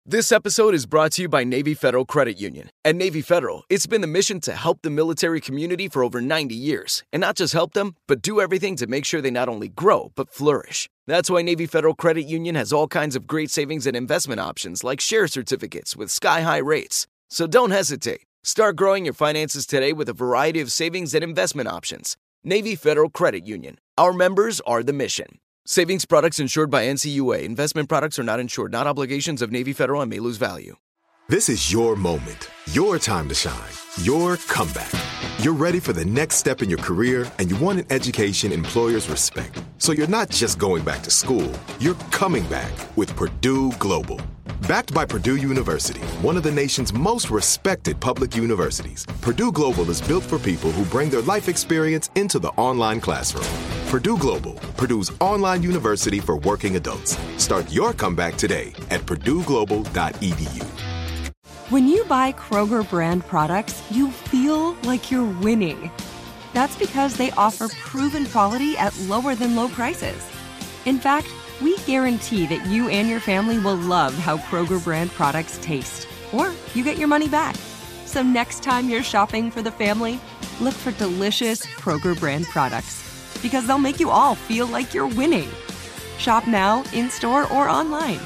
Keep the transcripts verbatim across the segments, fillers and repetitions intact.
This episode is brought to you by Navy Federal Credit Union. At Navy Federal, it's been the mission to help the military community for over ninety years. And not just help them, but do everything to make sure they not only grow, but flourish. That's why Navy Federal Credit Union has all kinds of great savings and investment options like share certificates with sky-high rates. So don't hesitate. Start growing your finances today with a variety of savings and investment options. Navy Federal Credit Union. Our members are the mission. Savings products insured by N C U A. Investment products are not insured, not obligations of Navy Federal and may lose value. This is your moment, your time to shine, your comeback. You're ready for the next step in your career, and you want an education employers respect. So you're not just going back to school, you're coming back with Purdue Global. Backed by Purdue University, one of the nation's most respected public universities, Purdue Global is built for people who bring their life experience into the online classroom. Purdue Global, Purdue's online university for working adults. Start your comeback today at purdue global dot e d u. When you buy Kroger brand products, you feel like you're winning. That's because they offer proven quality at lower than low prices. In fact, we guarantee that you and your family will love how Kroger brand products taste, or you get your money back. So next time you're shopping for the family, look for delicious Kroger brand products, because they'll make you all feel like you're winning. Shop now, in-store, or online.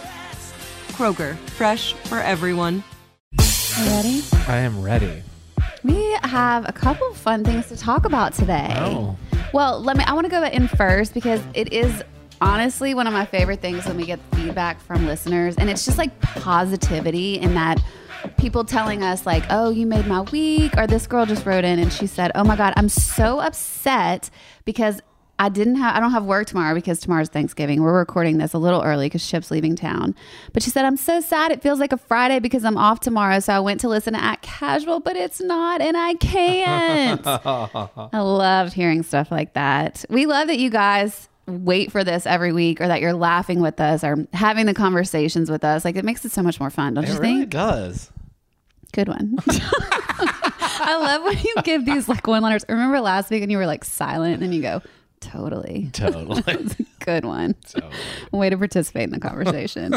Kroger, fresh for everyone. You ready? I am ready. We have a couple of fun things to talk about today. Oh. Well, let me. I want to go in first because it is honestly one of my favorite things when we get feedback from listeners, and it's just like positivity in that people telling us like, oh, you made my week, or this girl just wrote in and she said, oh my God, I'm so upset because I didn't have, I don't have work tomorrow because tomorrow's Thanksgiving. We're recording this a little early because Chip's leaving town. But she said, I'm so sad. It feels like a Friday because I'm off tomorrow. So I went to listen to Act Casual, but it's not, and I can't. I loved hearing stuff like that. We love that you guys wait for this every week, or that you're laughing with us or having the conversations with us. Like, it makes it so much more fun, don't it you really think? It does. Good one. I love when you give these like one-liners. Remember last week and you were like silent and then you go, totally. Totally. That's a good one. Totally. Way to participate in the conversation.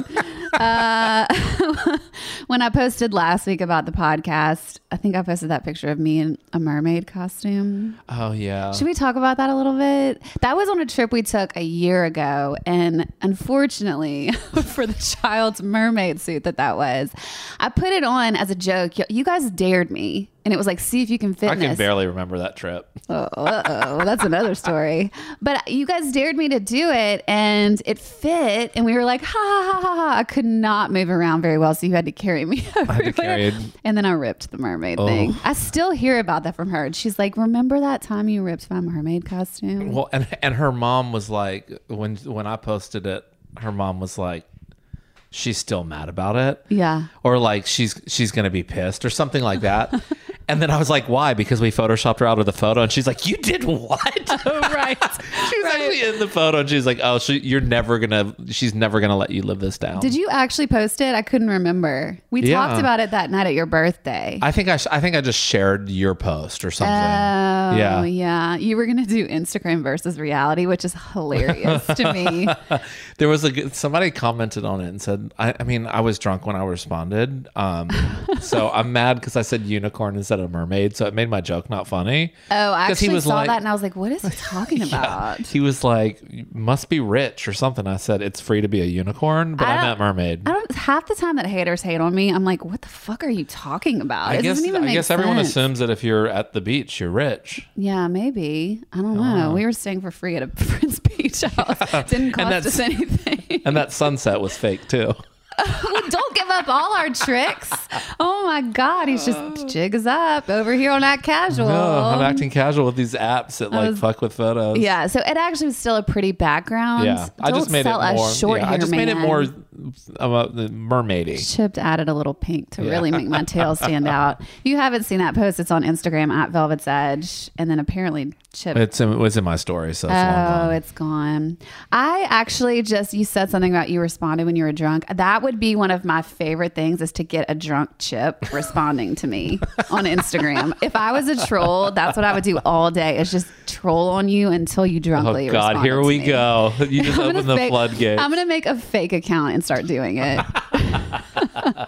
uh, when I posted last week about the podcast, I think I posted that picture of me in a mermaid costume. Oh, yeah. Should we talk about that a little bit? That was on a trip we took a year ago. And unfortunately, for the child's mermaid suit that that was, I put it on as a joke. You guys dared me. And it was like, see if you can fit I in can this. barely remember that trip. Oh, uh-oh. That's another story. But you guys dared me to do it, and it fit. And we were like, ha, ha, ha, ha, ha. I could not move around very well, so you had to carry me everywhere. I had to carry it. And then I ripped the mermaid Oh. thing. I still hear about that from her. And she's like, remember that time you ripped my mermaid costume? Well, and and her mom was like, when when I posted it, her mom was like, she's still mad about it. Yeah. Or like she's she's gonna be pissed or something like that. And then I was like, why? Because we photoshopped her out of the photo. And she's like, you did what? Right. She's Right. actually in the photo. And she's like, oh, she, you're never going to, she's never going to let you live this down. Did you actually post it? I couldn't remember. We Yeah. talked about it that night at your birthday. I think I, sh- I think I just shared your post or something. Oh, yeah. yeah. You were going to do Instagram versus reality, which is hilarious to me. There was a good- somebody commented on it and said, I, I mean, I was drunk when I responded. Um, so I'm mad because I said unicorn instead of mermaid. So it made my joke not funny. Oh, I 'Cause he actually was saw like- that and I was like, what is he talking about? Yeah. He was like, "You must be rich or something." I said, it's free to be a unicorn, but I I, don't- meant mermaid. I don't, half the time that haters hate on me, I'm like, what the fuck are you talking about? I It guess doesn't even I make guess everyone sense. assumes that if you're at the beach, you're rich. Yeah, maybe. I don't know. We were staying for free at a friend's beach house. Didn't cost that's- us anything. And that sunset was fake too. Well, don't give up all our tricks. Oh my God. He's just jig is up over here on Act Casual. No, I'm acting casual with these apps that like was- fuck with photos. Yeah, so it actually was still a pretty background. Yeah, I Don't just made it sell more. us short yeah, I hair, just made it man. more uh, mermaidy. Chip added a little pink to Yeah. really make my tail stand out. If you haven't seen that post, it's on Instagram at Velvet's Edge, and then apparently Chip. It's in, it was in my story, so it's long Oh, gone. it's gone. I actually just, you said something about you responded when you were drunk. That would be one of my favorite things, is to get a drunk Chip responding to me on Instagram. If I was a troll, that's what I would do all day, is just troll on you until you drunkly Oh God, responded here to we me. go. You just I'm opened gonna the fake- floodgates. I'm going to make a fake account and start doing it.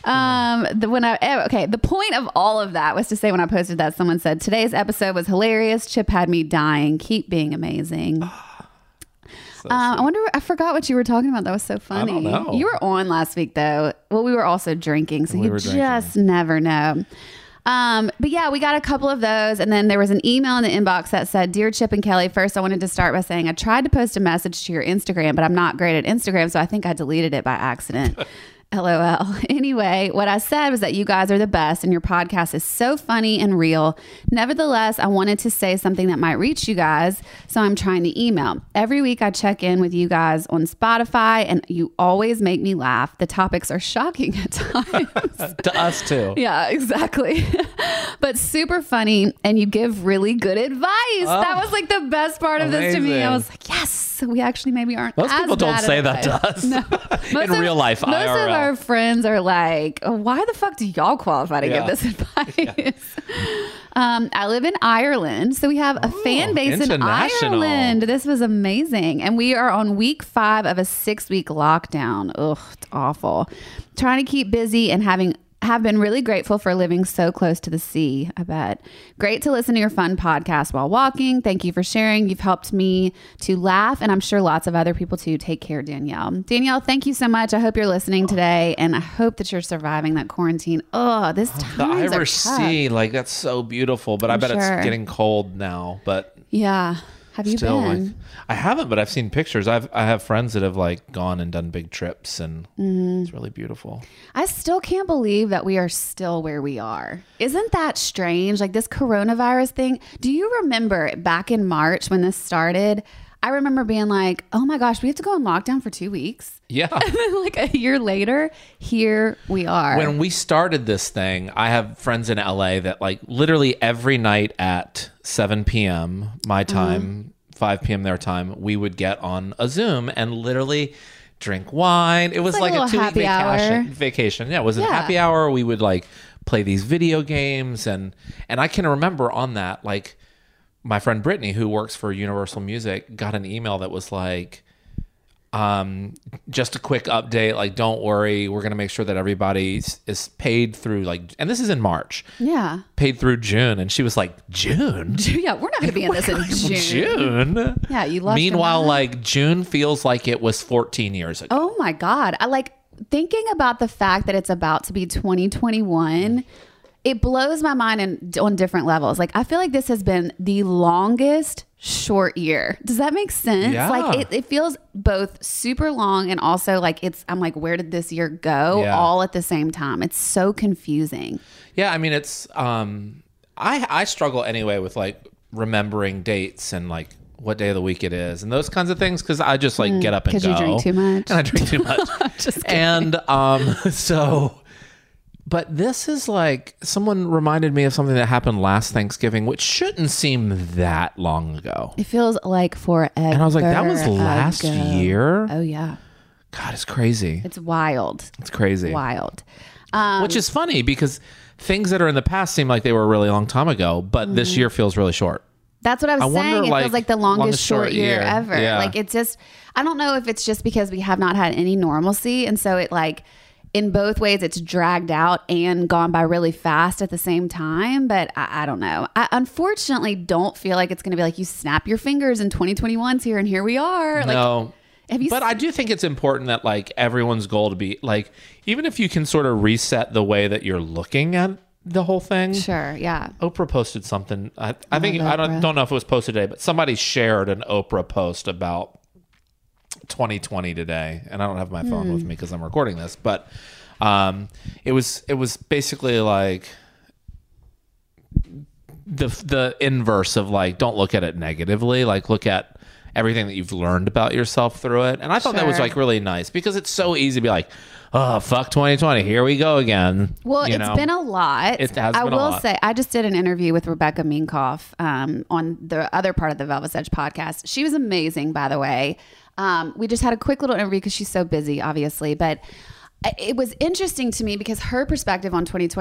Um, the, when I eh, okay, the point of all of that was to say when I posted that, someone said today's episode was hilarious. Chip had me dying. Keep being amazing. So uh, I wonder. I forgot what you were talking about. That was so funny. I don't know. You were on last week though. Well, we were also drinking, so We you were just drinking. never know. Um, but yeah, we got a couple of those. And then there was an email in the inbox that said, Dear Chip and Kelly, first I wanted to start by saying I tried to post a message to your Instagram, but I'm not great at Instagram. So I think I deleted it by accident. LOL. Anyway, what I said was that you guys are the best and your podcast is so funny and real. Nevertheless, I wanted to say something that might reach you guys, so I'm trying to email. Every week I check in with you guys on Spotify and you always make me laugh. The topics are shocking at times. To us too. Yeah, exactly. But super funny and you give really good advice. Oh, that was like the best part of this to me. I amazing. was like, yes, we actually maybe aren't Most as people don't bad say at that advice. to us. No. In Most of- real life, most I R L. of our friends are like, oh, why the fuck do y'all qualify to Yeah. give this advice? um, I live in Ireland, so we have a Oh, fan base in international. Ireland. This was amazing. And we are on week five of a six week lockdown. Ugh, it's awful. Trying to keep busy and having have been really grateful for living so close to the sea, I bet. Great to listen to your fun podcast while walking. Thank you for sharing. You've helped me to laugh, and I'm sure lots of other people too. Take care, Danielle. Danielle, thank you so much. I hope you're listening today, and I hope that you're surviving that quarantine. Oh, this The time Irish Sea, like that's so beautiful, but I I'm bet sure. it's getting cold now. But Yeah. Have you still, been? like, I haven't, but I've seen pictures. I've I have friends that have like gone and done big trips, and Mm-hmm. it's really beautiful. I still can't believe that we are still where we are. Isn't that strange? Like this coronavirus thing. Do you remember back in March when this started? I remember being like, oh my gosh, we have to go in lockdown for two weeks. Yeah. And then like a year later, here we are. When we started this thing, I have friends in L A that like literally every night at seven p.m. my time, Mm-hmm. five p.m. their time, we would get on a Zoom and literally drink wine. It was like like, a a, little two week happy hour. vacation. Vacation. Yeah, it was a Yeah. happy hour. We would like play these video games, and and I can remember on that, like my friend Brittany, who works for Universal Music, got an email that was like, um, just a quick update. Like, don't worry, we're gonna make sure that everybody is- is paid through like, and this is in March, yeah. paid through June, and she was like, June. Yeah, we're not going to be in this in June. June. Yeah, you lost your Meanwhile, mind. like June feels like it was fourteen years ago. Oh my God. I like thinking about the fact that it's about to be twenty twenty-one. It blows my mind in, on different levels. Like, I feel like this has been the longest short year. Does that make sense? Yeah. Like, it, it feels both super long and also like it's, I'm like, where did this year go? Yeah. All at the same time. It's so confusing. Yeah, I mean, it's um, I I struggle anyway with like remembering dates and like what day of the week it is and those kinds of things because I just like get up and 'cause go. you drink too much. And I drink too much. Just kidding. And um, so, but this is like someone reminded me of something that happened last Thanksgiving, which shouldn't seem that long ago. It feels like forever. And I was like, that was last ago. year. Oh, yeah. God, it's crazy. It's wild. It's crazy. Wild. Um, Which is funny because things that are in the past seem like they were a really long time ago, but Mm-hmm. this year feels really short. That's what I was I wonder, saying. It like, feels like the longest, longest short, short year, year. ever. Yeah. Like it's just, I don't know if it's just because we have not had any normalcy. And so it like, in both ways, it's dragged out and gone by really fast at the same time. But I, I don't know. I unfortunately don't feel like it's going to be like you snap your fingers and twenty twenty-one's here and here we are. Like, No. have you But I do think it's important that like everyone's goal to be like, even if you can sort of reset the way that you're looking at the whole thing. Sure. Yeah. Oprah posted something. I, I think love I don't Oprah. don't know if it was posted today, but somebody shared an Oprah post about twenty twenty today, and I don't have my phone with me because I'm recording this. But um, it was it was basically like the the inverse of like don't look at it negatively, like look at everything that you've learned about yourself through it. And I thought that was Sure. like really nice because it's so easy to be like, oh fuck twenty twenty, here we go again. Well, You it's know? been a lot. It has I been a will lot. say, I just did an interview with Rebecca Minkoff um, on the other part of the Velvet Edge podcast. She was amazing, by the way. Um, we just had a quick little interview because she's so busy, obviously. But it was interesting to me because her perspective on twenty twenty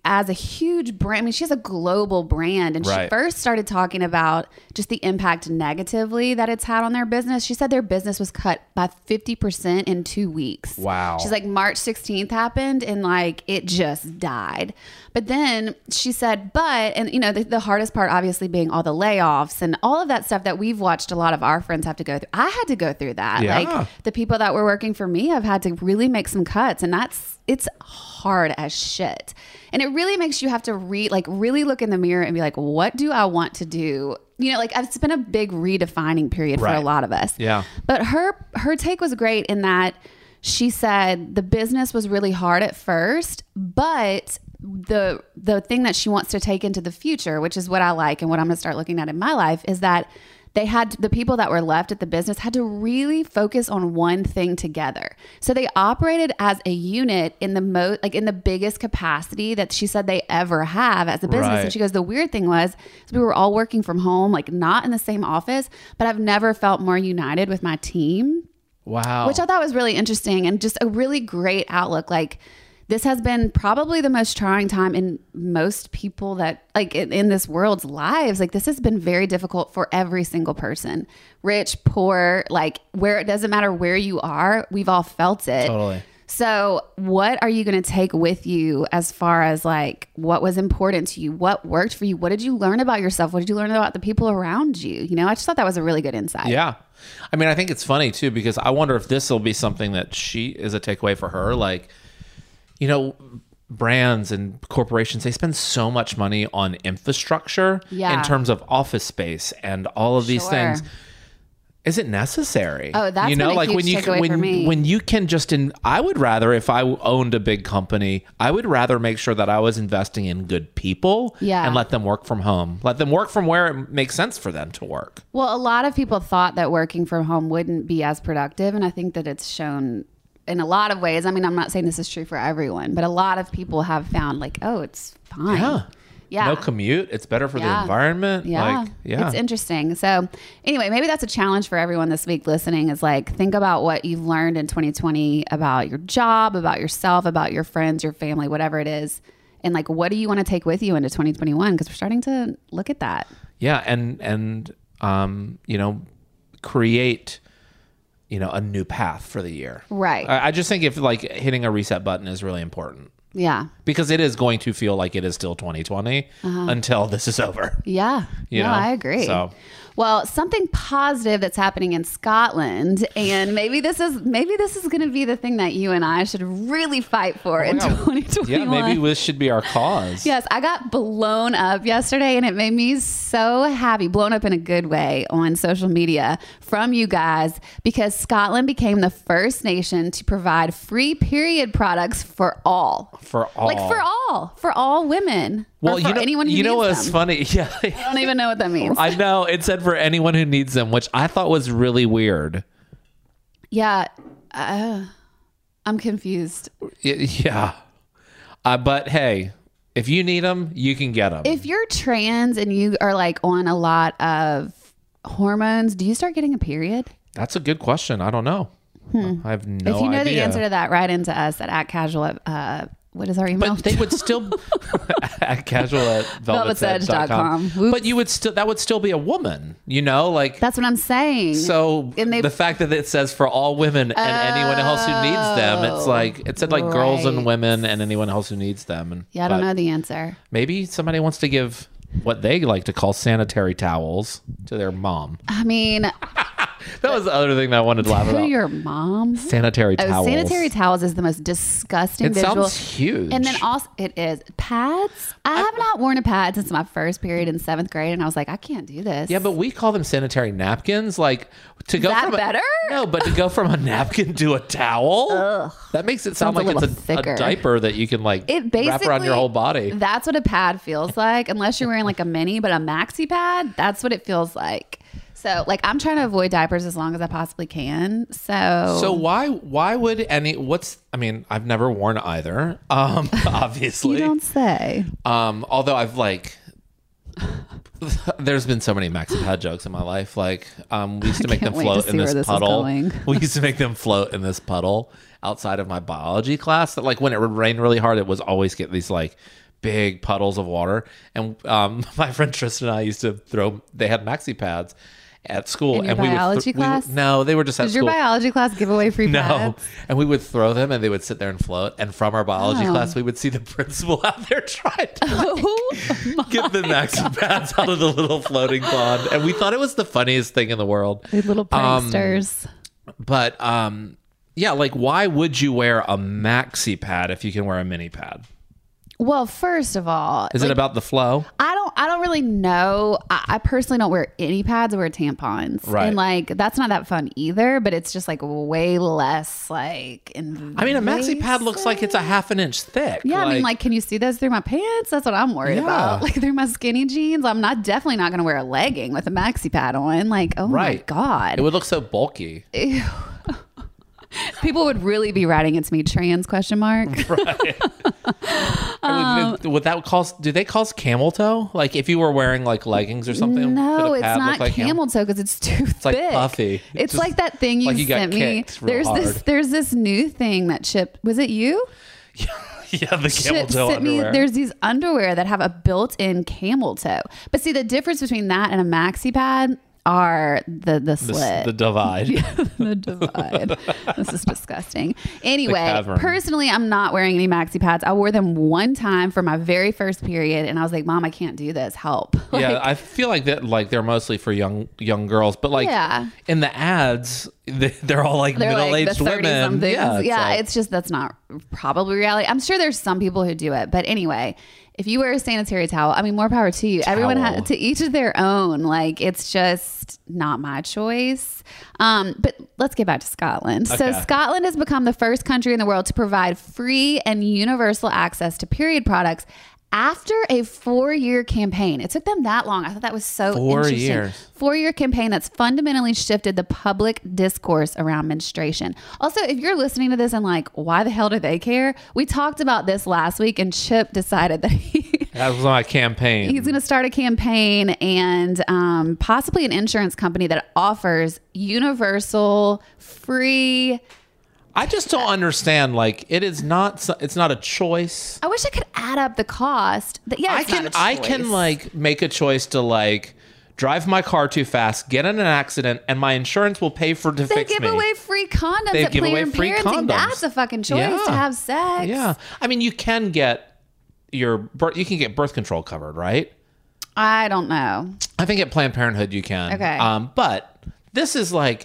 as a huge brand, I mean, she has a global brand, and Right. she first started talking about just the impact negatively that it's had on their business. She said their business was cut by fifty percent in two weeks. Wow. She's like, March sixteenth happened and like it just died. But then she said, but, and you know, the, the hardest part obviously being all the layoffs and all of that stuff that we've watched a lot of our friends have to go through. I had to go through that. Yeah. Like the people that were working for me have had to really make some cuts, and that's, it's hard as shit. And it really makes you have to re like really look in the mirror and be like, what do I want to do? You know, like it's been a big redefining period Right. for a lot of us. Yeah. But her her take was great in that she said the business was really hard at first, but the the thing that she wants to take into the future, which is what I like and what I'm going to start looking at in my life, is that they had the people that were left at the business had to really focus on one thing together. So they operated as a unit in the mo like in the biggest capacity that she said they ever have as a business. Right. And she goes, the weird thing was is we were all working from home, like not in the same office, but I've never felt more united with my team. Wow. Which I thought was really interesting and just a really great outlook. Like this has been probably the most trying time in most people that like in, in this world's lives. Like this has been very difficult for every single person, rich, poor, like where it doesn't matter where you are. We've all felt it. Totally. So what are you going to take with you as far as like what was important to you? What worked for you? What did you learn about yourself? What did you learn about the people around you? You know, I just thought that was a really good insight. Yeah. I mean, I think it's funny too, because I wonder if this will be something that she is a takeaway for her. Like, you know, brands and corporations, they spend so much money on infrastructure Yeah. in terms of office space and all of these Sure. things. Is it necessary? Oh, that's you know, been a like huge when you takeaway when for me. when you can just in. I would rather, if I owned a big company, I would rather make sure that I was investing in good people, Yeah. and let them work from home. Let them work from where it makes sense for them to work. Well, a lot of people thought that working from home wouldn't be as productive. And I think that it's shown in a lot of ways. I mean, I'm not saying this is true for everyone, but a lot of people have found like, oh, it's fine. Yeah. Yeah. No commute. It's better for the Yeah. environment. Yeah. Like, yeah. It's interesting. So anyway, maybe that's a challenge for everyone this week listening is like, think about what you've learned in twenty twenty about your job, about yourself, about your friends, your family, whatever it is. And like, what do you want to take with you into twenty twenty-one? Because we're starting to look at that. Yeah. And, and, um, you know, create, you know, a new path for the year. Right. I, I just think if like hitting a reset button is really important. Yeah. Because it is going to feel like it is still twenty twenty until this is over. Yeah. You no, know? I agree. So- Well, something positive that's happening in Scotland, and maybe this is maybe this is going to be the thing that you and I should really fight for in yeah. twenty twenty-one. Yeah, maybe this should be our cause. Yes, I got blown up yesterday and it made me so happy, blown up in a good way on social media from you guys because Scotland became the first nation to provide free period products for all. For all. Like for all, for all women. Well, or for you know, anyone who you know needs what's them. funny? Yeah. I don't even know what that means. I know. It said for anyone who needs them, which I thought was really weird. Yeah, uh, I'm confused. Y- Yeah. Uh, but hey, if you need them, you can get them. If you're trans and you are like on a lot of hormones, do you start getting a period? That's a good question. I don't know. I have no idea. If you know the answer to that, write into us at, at casual. Uh, what is our email? But they would still at casual at velvet's edge dot com. Oops. But you would still that would still be a woman, you know, like That's what I'm saying. so And they- the fact that it says for all women and anyone else who needs them, it's like it said like girls and right. women and anyone else who needs them. And yeah, I don't but know the answer. Maybe somebody wants to give what they like to call sanitary towels to their mom. I mean, That was the other thing that I wanted to laugh to about. your mom. Sanitary Oh, towels. sanitary towels is the most disgusting It visual. sounds huge. And then also, it is pads. I have not worn a pad since my first period in seventh grade, and I was like, I can't do this. Yeah, but we call them sanitary napkins. Like to go that from a- better? no, but to go from a napkin to a towel, that makes it sound Sounds a like it's little a, thicker. a diaper that you can like it basically wrap around your whole body. That's what a pad feels like, unless you're wearing like a mini, but a maxi pad. That's what it feels like. So, like, I'm trying to avoid diapers as long as I possibly can. So, So why why would any what's I mean I've never worn either, um, obviously. you don't say. Um, although I've like, there's been so many maxi pad jokes in my life. Like, um, we used to make them can't wait to float in see where this this is puddle. going. We used to make them float in this puddle outside of my biology class. That like when it would rain really hard, it was always get these like big puddles of water. And um, my friend Tristan and I used to throw, they had maxi pads at school. In your and we biology would th- class? We would, no, they were just at Does school. your biology class give away free No. pads? And we would throw them and they would sit there and float. And from our biology Oh. class, we would see the principal out there trying to Oh, my get the maxi pads out of the little floating pond. And we thought it was the funniest thing in the world. These little Um, pranksters. But um, yeah, like why would you wear a maxi pad if you can wear a mini pad? Well, first of all, Is like, it about the flow? I don't I don't really know. I, I personally don't wear any pads. I wear tampons. Right. And like that's not that fun either, but it's just like way less like invasive. I mean, a maxi pad looks like it's a half an inch thick. Yeah, I mean, like, can you see this through my pants? That's what I'm worried Yeah. about. Like through my skinny jeans. I'm not definitely not gonna wear a legging with a maxi pad on. Like, oh right. my God. It would look so bulky. Ew. People would really be writing it's me trans question mark. Right. um, would, would that cause? Do they cause camel toe? Like if you were wearing like leggings or something? No, could a it's pad not look like camel toe because it's too It's like thick. puffy. It's Just like that thing you like you got sent me. kicked real There's this hard. there's this new thing that Chip was it you? Yeah, the camel Chip toe sent me underwear. there's these underwear that have a built-in camel toe. But see the difference between that and a maxi pad are the the the, slit. the divide. The divide. This is disgusting. Anyway, cavern. personally, I'm not wearing any maxi pads. I wore them one time for my very first period, and I was like, "Mom, I can't do this. Help!" Like, Yeah, I feel like that. Like they're mostly for young young girls, but like Yeah. in the ads, they, they're all like they're middle like the aged women. thirty-somethings. Yeah, Yeah, it's like- it's just that's not probably reality. I'm sure there's some people who do it, but anyway. If you wear a sanitary towel, I mean, more power to you. Everyone Towel. has to each of their own. Like, it's just not my choice. Um, but let's get back to Scotland. So Okay. Scotland has become the first country in the world to provide free and universal access to period products after a four-year campaign. It took them that long. I thought that was so Four interesting. years. Four-year campaign that's fundamentally shifted the public discourse around menstruation. Also, if you're listening to this and like, why the hell do they care? We talked about this last week, and Chip decided that he that was my campaign. he's going to start a campaign and um, possibly an insurance company that offers universal, free. I just don't understand. Like it is not. so- It's not a choice. I wish I could add up the cost. But yeah, I it's can. not a I choice. can like make a choice to like drive my car too fast, get in an accident, and my insurance will pay for to They fix give me. away free condoms They at give away Planned free Parenting. condoms. That's a fucking choice Yeah. to have sex. Yeah, I mean, you can get your birth. You can get birth control covered, right? I don't know. I think at Planned Parenthood you can. Okay. Um, but this is like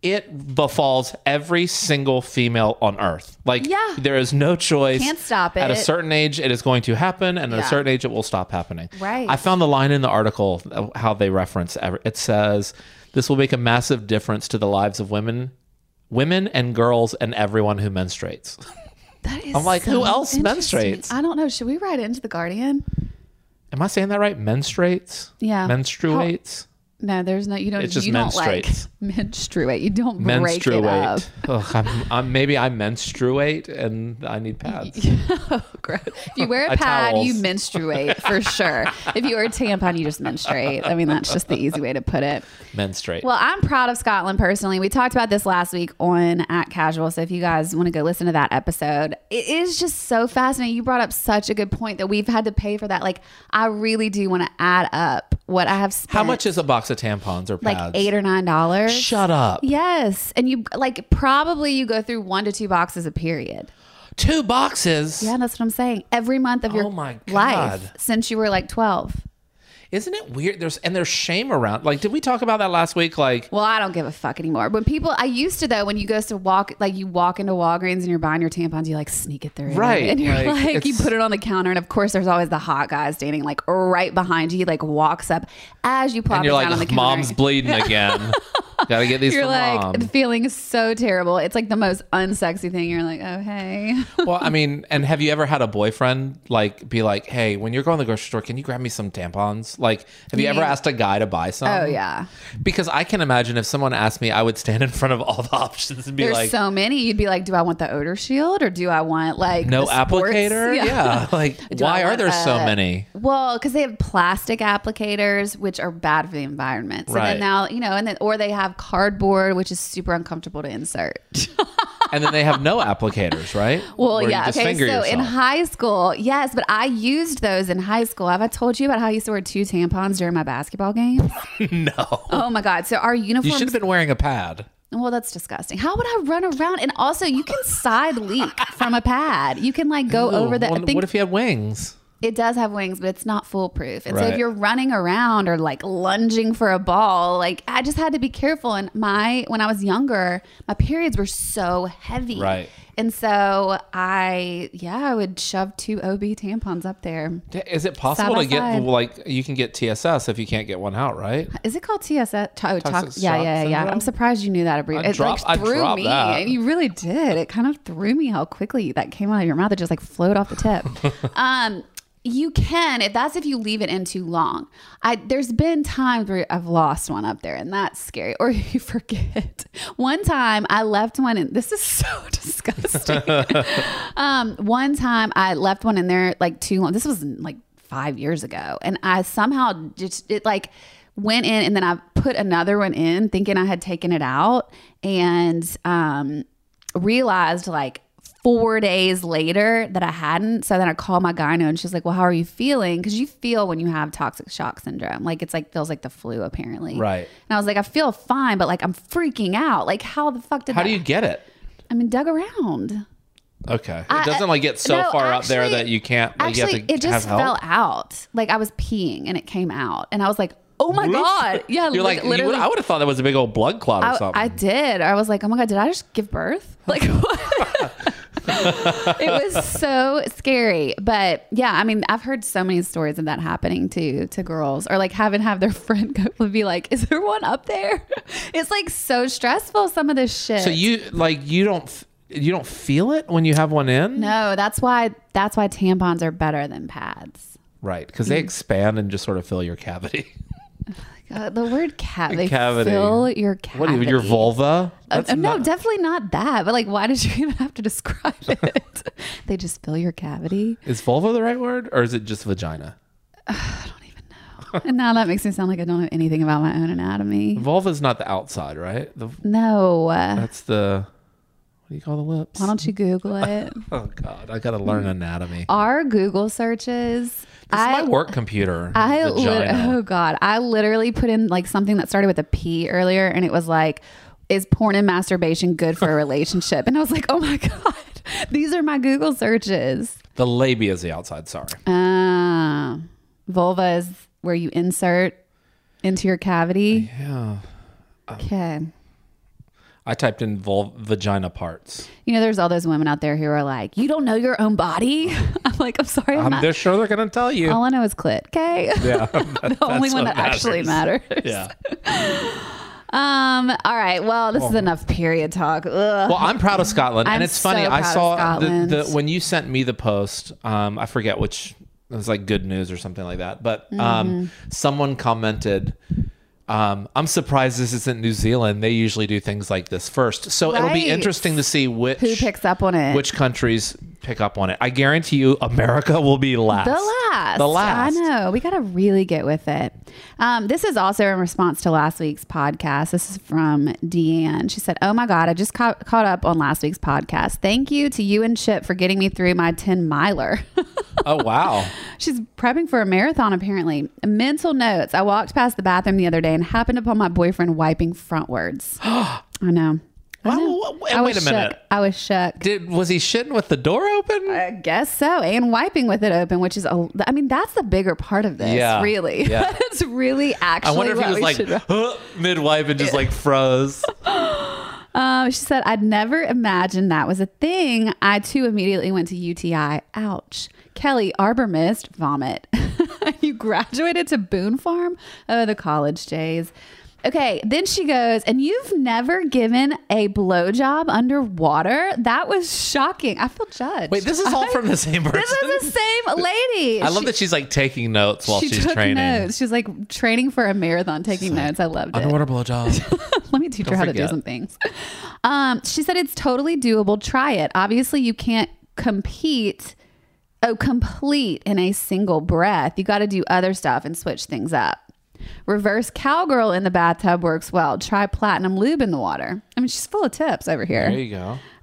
it befalls every single female on earth. Like Yeah. there is no choice. Can't stop At a it. certain age, it is going to happen, and at Yeah. a certain age, it will stop happening. Right. I found the line in the article of how they reference ev- it says this will make a massive difference to the lives of women, women and girls, and everyone who menstruates. That is I'm like, so who else interesting. menstruates? I don't know. Should we write it into the Guardian? Am I saying that right? Menstruates? Yeah. Menstruates? No, there's no. You don't. It's just you don't like menstruates. menstruate. You don't break it up. Menstruate. Ugh, I'm, I'm, maybe I menstruate and I need pads. Oh, gross. If you wear a Uh, pad, towels. you menstruate for sure. If you wear a tampon, you just menstruate. I mean, that's just the easy way to put it. Menstruate. Well, I'm proud of Scotland personally. We talked about this last week on At Casual. So if you guys want to go listen to that episode, it is just so fascinating. You brought up such a good point that we've had to pay for that. Like, I really do want to add up what I have spent. How much is a box of tampons or pads? like eight or nine dollars? Shut up. Yes. And you like probably you go through one to two boxes a period. Two boxes. Yeah, that's what I'm saying. Every month of your Oh my life God. since you were like twelve. Isn't it weird? There's and there's shame around. Like, did we talk about that last week? Like, Well, I don't give a fuck anymore. When people, I used to though, when you go to walk, like you walk into Walgreens and you're buying your tampons, you like sneak it through. Right, And you're like, like, you it's- put it on the counter. And of course, there's always the hot guy standing like right behind you. He like walks up as you plop and it you're down on the like, counter. mom's bleeding again. Gotta get these You're from like mom. feeling so terrible. It's like the most unsexy thing. You're like, oh, hey. Well, I mean, and have you ever had a boyfriend like be like, hey, when you're going to the grocery store, can you grab me some tampons? Like, have you, You ever mean- asked a guy to buy some? Oh, yeah. Because I can imagine if someone asked me, I would stand in front of all the options and be There's like, so many. You'd be like, do I want the odor shield or do I want like no the sports- applicator? Yeah. Like, Do I why are want, there so uh, many? Well, because they have plastic applicators, which are bad for the environment. So Right. then now, you know, and then or they have cardboard, which is super uncomfortable to insert. And then they have no applicators, right? Well, Where you yeah. just Okay. finger So in yourself. high school, yes, but I used those in high school. Have I told you about how I used to wear two tampons during my basketball games? No. Oh my God. So our You uniforms. should have been wearing a pad. Well, that's disgusting. How would I run around? And also, you can side leak from a pad. You can like go Ooh, over the. I well, think what if you had wings? it does have wings, but it's not foolproof. And so Right. if you're running around or like lunging for a ball, like I just had to be careful. And my when I was younger, my periods were so heavy. Right. And so I, yeah, I would shove two O B tampons up there. Is it possible by to get side. like you can get T S S if you can't get one out, right? Is it called T S S? Oh, talk, Toxic yeah, shock yeah, yeah. syndrome? I'm surprised you knew that. Abbre- I it dropped- like I threw dropped me. that. And you really did. It kind of threw me how quickly that came out of your mouth. It just like flowed off the tip. um, you can, if that's if you leave it in too long. I there's been times where I've lost one up there, and that's scary. Or you forget. One time I left one in. This is so disgusting. um, one time I left one in there like too long. This was like five years ago, and I somehow just it like went in, and then I put another one in, thinking I had taken it out, and um, realized like four days later that I hadn't. So then I called my gyno, and she's like, well, how are you feeling? Because you feel when you have toxic shock syndrome, like it's like feels like the flu apparently. Right. And I was like, I feel fine, but like I'm freaking out. Like how the fuck did How that? do you get it? I mean, dug around. Okay. It I- doesn't like get so no, far out there actually- that you can't. Like, Actually, you have to it just have fell help? out. Like I was peeing and it came out, and I was like, oh my god, yeah. You're li- like, you literally. would, I would have thought that was a big old blood clot or I, something. I did. I was like, oh my god, did I just give birth? Like what? It was so scary. But yeah, I mean, I've heard so many stories of that happening to to girls, or like having have their friend go and be like, is there one up there? It's like so stressful, some of this shit. So you like you don't f- you don't feel it when you have one in? No, that's why that's why tampons are better than pads. Right, because they expand and just sort of fill your cavity. Uh, the word cat, they Cavity. fill your cavity. What even your vulva? Uh, That's no, not- definitely not that. But like, why did you even have to describe it? They just fill your cavity. Is vulva the right word, or is it just vagina? And now that makes me sound like I don't know anything about my own anatomy. Vulva is not the outside, right? The, No. Uh, that's the what do you call the lips? why don't you Google it? Oh God, I gotta learn anatomy. Our Google searches. This I, is my work computer. I lit- vagina. oh God, I literally put in like something that started with a P earlier, and it was like, is porn and masturbation good for a relationship? And I was like, oh my God, these are my Google searches. The labia is the outside. Sorry. Ah, vulva is where you insert into your cavity. Yeah. Okay. I typed in vul- vagina parts. You know, there's all those women out there who are like, you don't know your own body. I'm like, I'm sorry. I'm I'm not. they're sure they're gonna tell you. All I know is clit. Okay. Yeah. The only that's one what that actually matters. Yeah. Um. All right. Well, this is enough period talk. Ugh. Well, I'm proud of Scotland, I'm and it's funny. so I proud of saw the, Scotland. the when you sent me the post. Um, I forget which. It was like Good News or something like that. But um, Mm-hmm. someone commented. Um, I'm surprised this isn't New Zealand. They usually do things like this first. So it'll be Right. interesting to see which Who picks up on it? which countries pick up on it. I guarantee you, America will be last. The last. The last. I know. We got to really get with it. Um, this is also in response to last week's podcast. This is from Deanne. She said, oh my God, I just caught, caught up on last week's podcast. Thank you to you and Chip for getting me through my ten miler. Oh wow! She's prepping for a marathon, apparently. Mental notes. I walked past the bathroom the other day and happened upon my boyfriend wiping frontwards. I know. I, know. Well, wait I was a minute. shook. I was shook. Did was he shitting with the door open? I guess so. And wiping with it open, which is, a, I mean, that's the bigger part of this, Yeah. really. Yeah. It's really actually I wonder if what he was we like should- huh, mid-wipe and just like froze. Um, she said, I'd never imagined that was a thing. I too immediately went to U T I. Ouch. Kelly, Arbor Mist, vomit. You graduated to Boone Farm? Oh, the college days. Okay, then she goes, and you've never given a blowjob underwater? That was shocking. I feel judged. Wait, this is all I- from the same person. This is the same lady. I love She- that she's like taking notes while she she's took training. notes. She's like training for a marathon, taking notes. I loved it. Underwater blowjob. Let me teach Don't her how to forget. do some things. Um, she said it's totally doable. Try it. Obviously, you can't compete. Oh, complete in a single breath. You got to do other stuff and switch things up. Reverse cowgirl in the bathtub works well. Try platinum lube in the water. I mean, she's full of tips over here. There you go.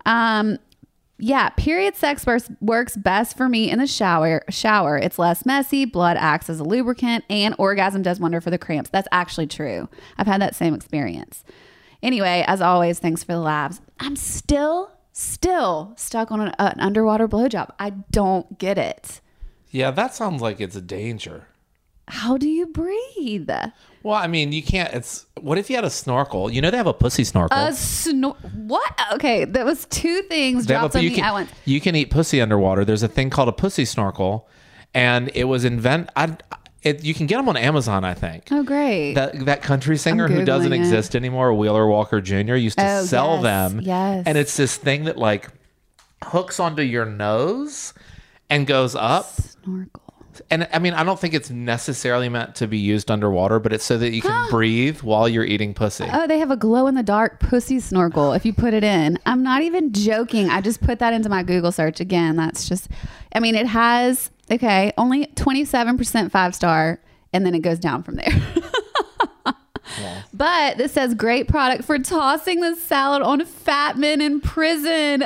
Um, yeah, period sex works, works best for me in the shower. Shower. It's less messy. Blood acts as a lubricant, and orgasm does wonder for the cramps. That's actually true. I've had that same experience. Anyway, as always, thanks for the labs. I'm still, still stuck on an, uh, an underwater blowjob. I don't get it. Yeah, that sounds like it's a danger. How do you breathe? Well, I mean, you can't. It's what if you had a snorkel? You know they have a pussy snorkel. A snor- What? Okay, that was two things They have dropped a- on you me can, at once. You can eat pussy underwater. There's a thing called a pussy snorkel, and it was invent. I, it, you can get them on Amazon, I think. Oh, great. That that country singer who doesn't Googling it. exist anymore, Wheeler Walker Junior, used to Oh, sell yes, them. yes. And it's this thing that like hooks onto your nose and goes up. Snorkel. And I mean, I don't think it's necessarily meant to be used underwater, but it's so that you can breathe while you're eating pussy. Oh, they have a glow in the dark pussy snorkel if you put it in. I'm not even joking. I just put that into my Google search. Again, that's just, I mean, it has, okay, only twenty-seven percent five star, and then it goes down from there. Yeah. But this says great product for tossing the salad on fat men in prison.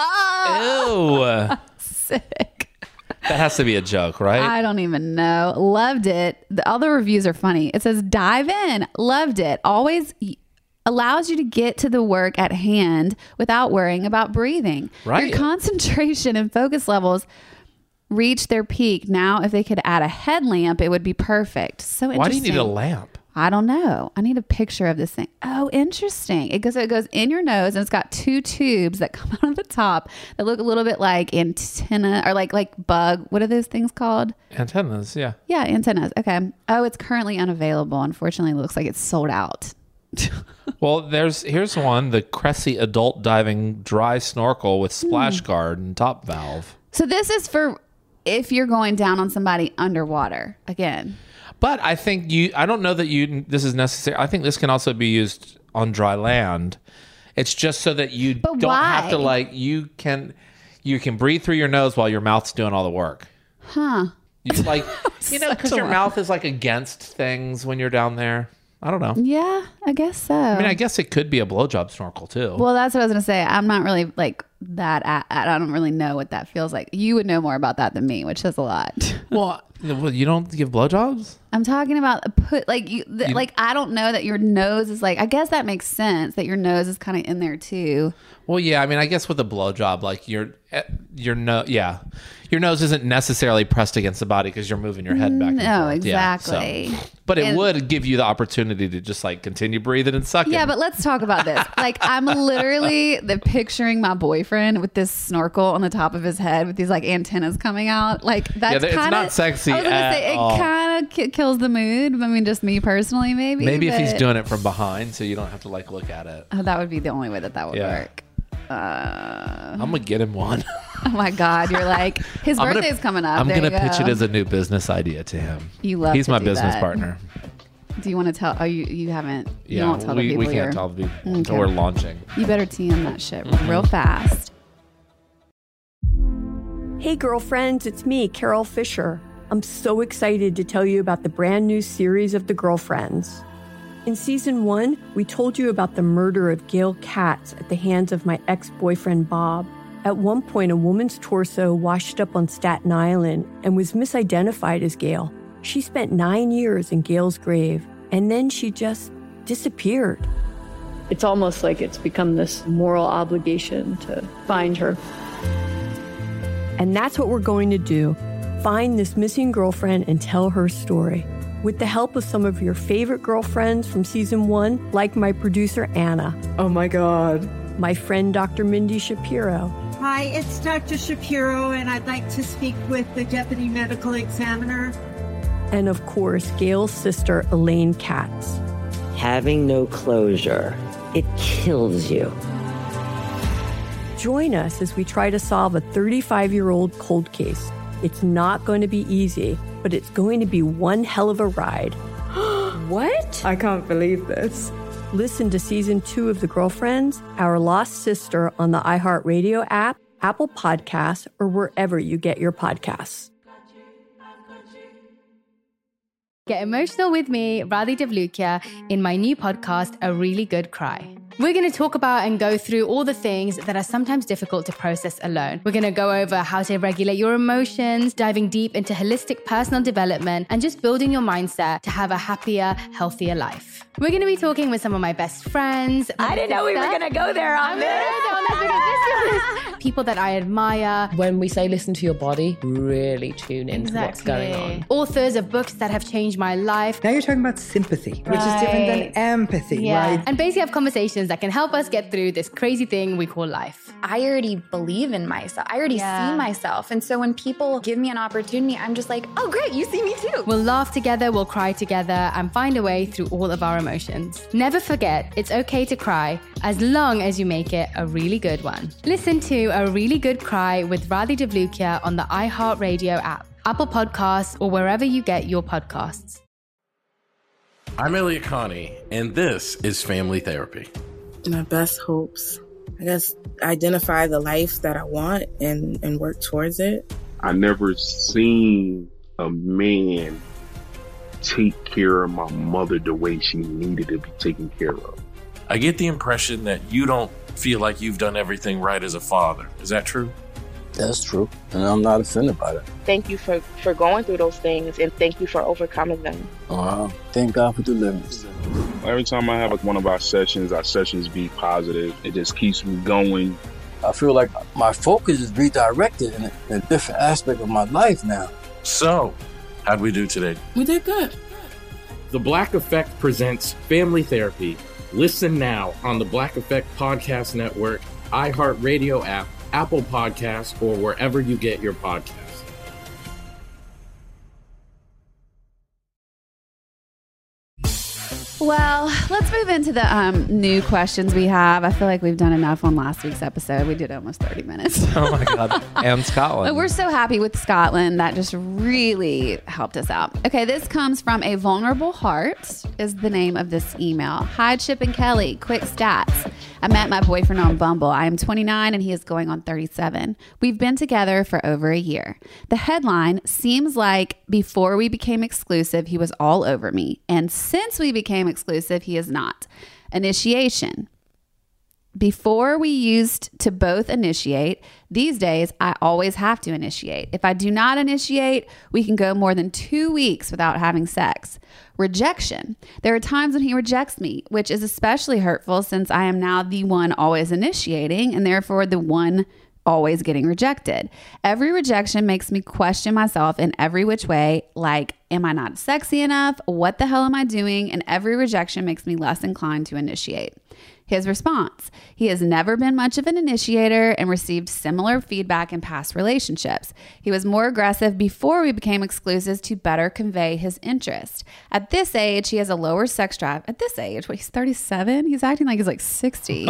Oh, Ew. sick. That has to be a joke, right? I don't even know. Loved it. The, all the reviews are funny. It says dive in. Loved it. Always y- allows you to get to the work at hand without worrying about breathing. Right. Your concentration and focus levels reach their peak. Now, if they could add a headlamp, it would be perfect. So interesting. Why do you need a lamp? I don't know. I need a picture of this thing. Oh, interesting. It goes, it goes in your nose, and it's got two tubes that come out of the top that look a little bit like antenna or like like bug. What are those things called? Antennas, yeah. Yeah, antennas. Okay. Oh, it's currently unavailable. Unfortunately, it looks like it's sold out. Well, there's here's one, the Cressy Adult Diving Dry Snorkel with splash Hmm. guard and top valve. So this is for if you're going down on somebody underwater. Again. But I think you, I don't know that you, this is necessary. I think this can also be used on dry land. It's just so that you But don't why? have to like, you can, you can breathe through your nose while your mouth's doing all the work. Huh. You like, you know, because Such a your lot. mouth is like against things when you're down there. I don't know. Yeah, I guess so. I mean, I guess it could be a blowjob snorkel too. Well, that's what I was going to say. I'm not really like that. At, at, I don't really know what that feels like. You would know more about that than me, which says a lot. well, well, you don't give blowjobs? I'm talking about put like you, the, You- like I don't know that your nose is like. I guess that makes sense that your nose is kind of in there too. Well, yeah. I mean, I guess with a blowjob, like your your nose, yeah, your nose isn't necessarily pressed against the body because you're moving your head back. and No, forth. Yeah, so- exactly. but it And- would give you the opportunity to just like continue breathing and sucking. Yeah, but let's talk about this. Like, I'm literally the picturing my boyfriend with this snorkel on the top of his head with these like antennas coming out. Like that's Yeah, it's kind not of sexy I was gonna at say all. it kind of ki- kills the mood. I mean, just me personally, maybe. maybe if he's but- doing it from behind, so you don't have to like look at it. Oh, that would be the only way that that would Yeah. work. Uh, I'm gonna get him one. oh my God, you're like his I'm gonna- birthday's coming up. I'm There gonna you pitch go. it as a new business idea to him. You love He's to my do business that. partner. Do you want to tell? Oh, you you haven't. You Yeah, won't tell we, the people we you're- can't tell the people Okay. until we're launching. You better T M that shit Mm-hmm. real fast. Hey, girlfriends, it's me, Carol Fisher. I'm so excited to tell you about the brand new series of The Girlfriends. In season one, we told you about the murder of Gail Katz at the hands of my ex-boyfriend, Bob. At one point, a woman's torso washed up on Staten Island and was misidentified as Gail. She spent nine years in Gail's grave, and then she just disappeared. It's almost like it's become this moral obligation to find her. And that's what we're going to do. Find this missing girlfriend and tell her story. With the help of some of your favorite girlfriends from season one, like my producer, Anna. Oh my God. My friend, Doctor Mindy Shapiro. Hi, it's Doctor Shapiro, and I'd like to speak with the Deputy Medical Examiner. And of course, Gail's sister, Elaine Katz. Having no closure, it kills you. Join us as we try to solve a thirty-five-year-old cold case. It's not going to be easy, but it's going to be one hell of a ride. What? I can't believe this. Listen to season two of The Girlfriends, Our Lost Sister on the iHeartRadio app, Apple Podcasts, or wherever you get your podcasts. Get emotional with me, Radhi Devlukia, in my new podcast, A Really Good Cry. We're going to talk about and go through all the things that are sometimes difficult to process alone. We're going to go over how to regulate your emotions, diving deep into holistic personal development, and just building your mindset to have a happier, healthier life. We're going to be talking with some of my best friends. I didn't know we were going to go there on this. People that I admire. When we say listen to your body, really tune into exactly. what's going on. Authors of books that have changed my life. Now you're talking about sympathy, right. which is different than empathy, yeah. right? And basically have conversations that can help us get through this crazy thing we call life. I already believe in myself. I already yeah. see myself. And so when people give me an opportunity, I'm just like, oh, great, you see me too. We'll laugh together, we'll cry together, and find a way through all of our emotions. Never forget, it's okay to cry as long as you make it a really good one. Listen to A Really Good Cry with Radhi Devlukia on the iHeartRadio app, Apple Podcasts, or wherever you get your podcasts. I'm Elliot Connie, and this is Family Therapy. My best hopes, I guess, identify the life that I want and, and work towards it. I never seen a man take care of my mother the way she needed to be taken care of. I get the impression that you don't feel like you've done everything right as a father. Is that true? That's true, and I'm not offended by that. Thank you for, for going through those things, and thank you for overcoming them. Uh, thank God for deliverance. Every time I have like one of our sessions, our sessions be positive. It just keeps me going. I feel like my focus is redirected in a, in a different aspect of my life now. So, how'd we do today? We did good. The Black Effect presents Family Therapy. Listen now on the Black Effect Podcast Network, iHeartRadio app, Apple Podcasts, or wherever you get your podcasts. Well, let's move into the um, new questions we have. I feel like we've done enough on last week's episode. We did almost thirty minutes. Oh my God. And Scotland. We're so happy with Scotland. That just really helped us out. Okay, this comes from A Vulnerable Heart is the name of this email. Hi, Chip and Kelly. Quick stats. I met my boyfriend on Bumble. I am twenty-nine and he is going on thirty-seven. We've been together for over a year. The headline seems like before we became exclusive, he was all over me. And since we became exclusive, he is not. Initiation. Before we used to both initiate, these days I always have to initiate. If I do not initiate, we can go more than two weeks without having sex. Rejection. There are times when he rejects me, which is especially hurtful since I am now the one always initiating and therefore the one always getting rejected. Every rejection makes me question myself in every which way, like, am I not sexy enough? What the hell am I doing? And every rejection makes me less inclined to initiate. His response: he has never been much of an initiator and received similar feedback in past relationships. He was more aggressive before we became exclusive to better convey his interest. At this age, he has a lower sex drive. At this age, what, he's thirty-seven? He's acting like he's like sixty.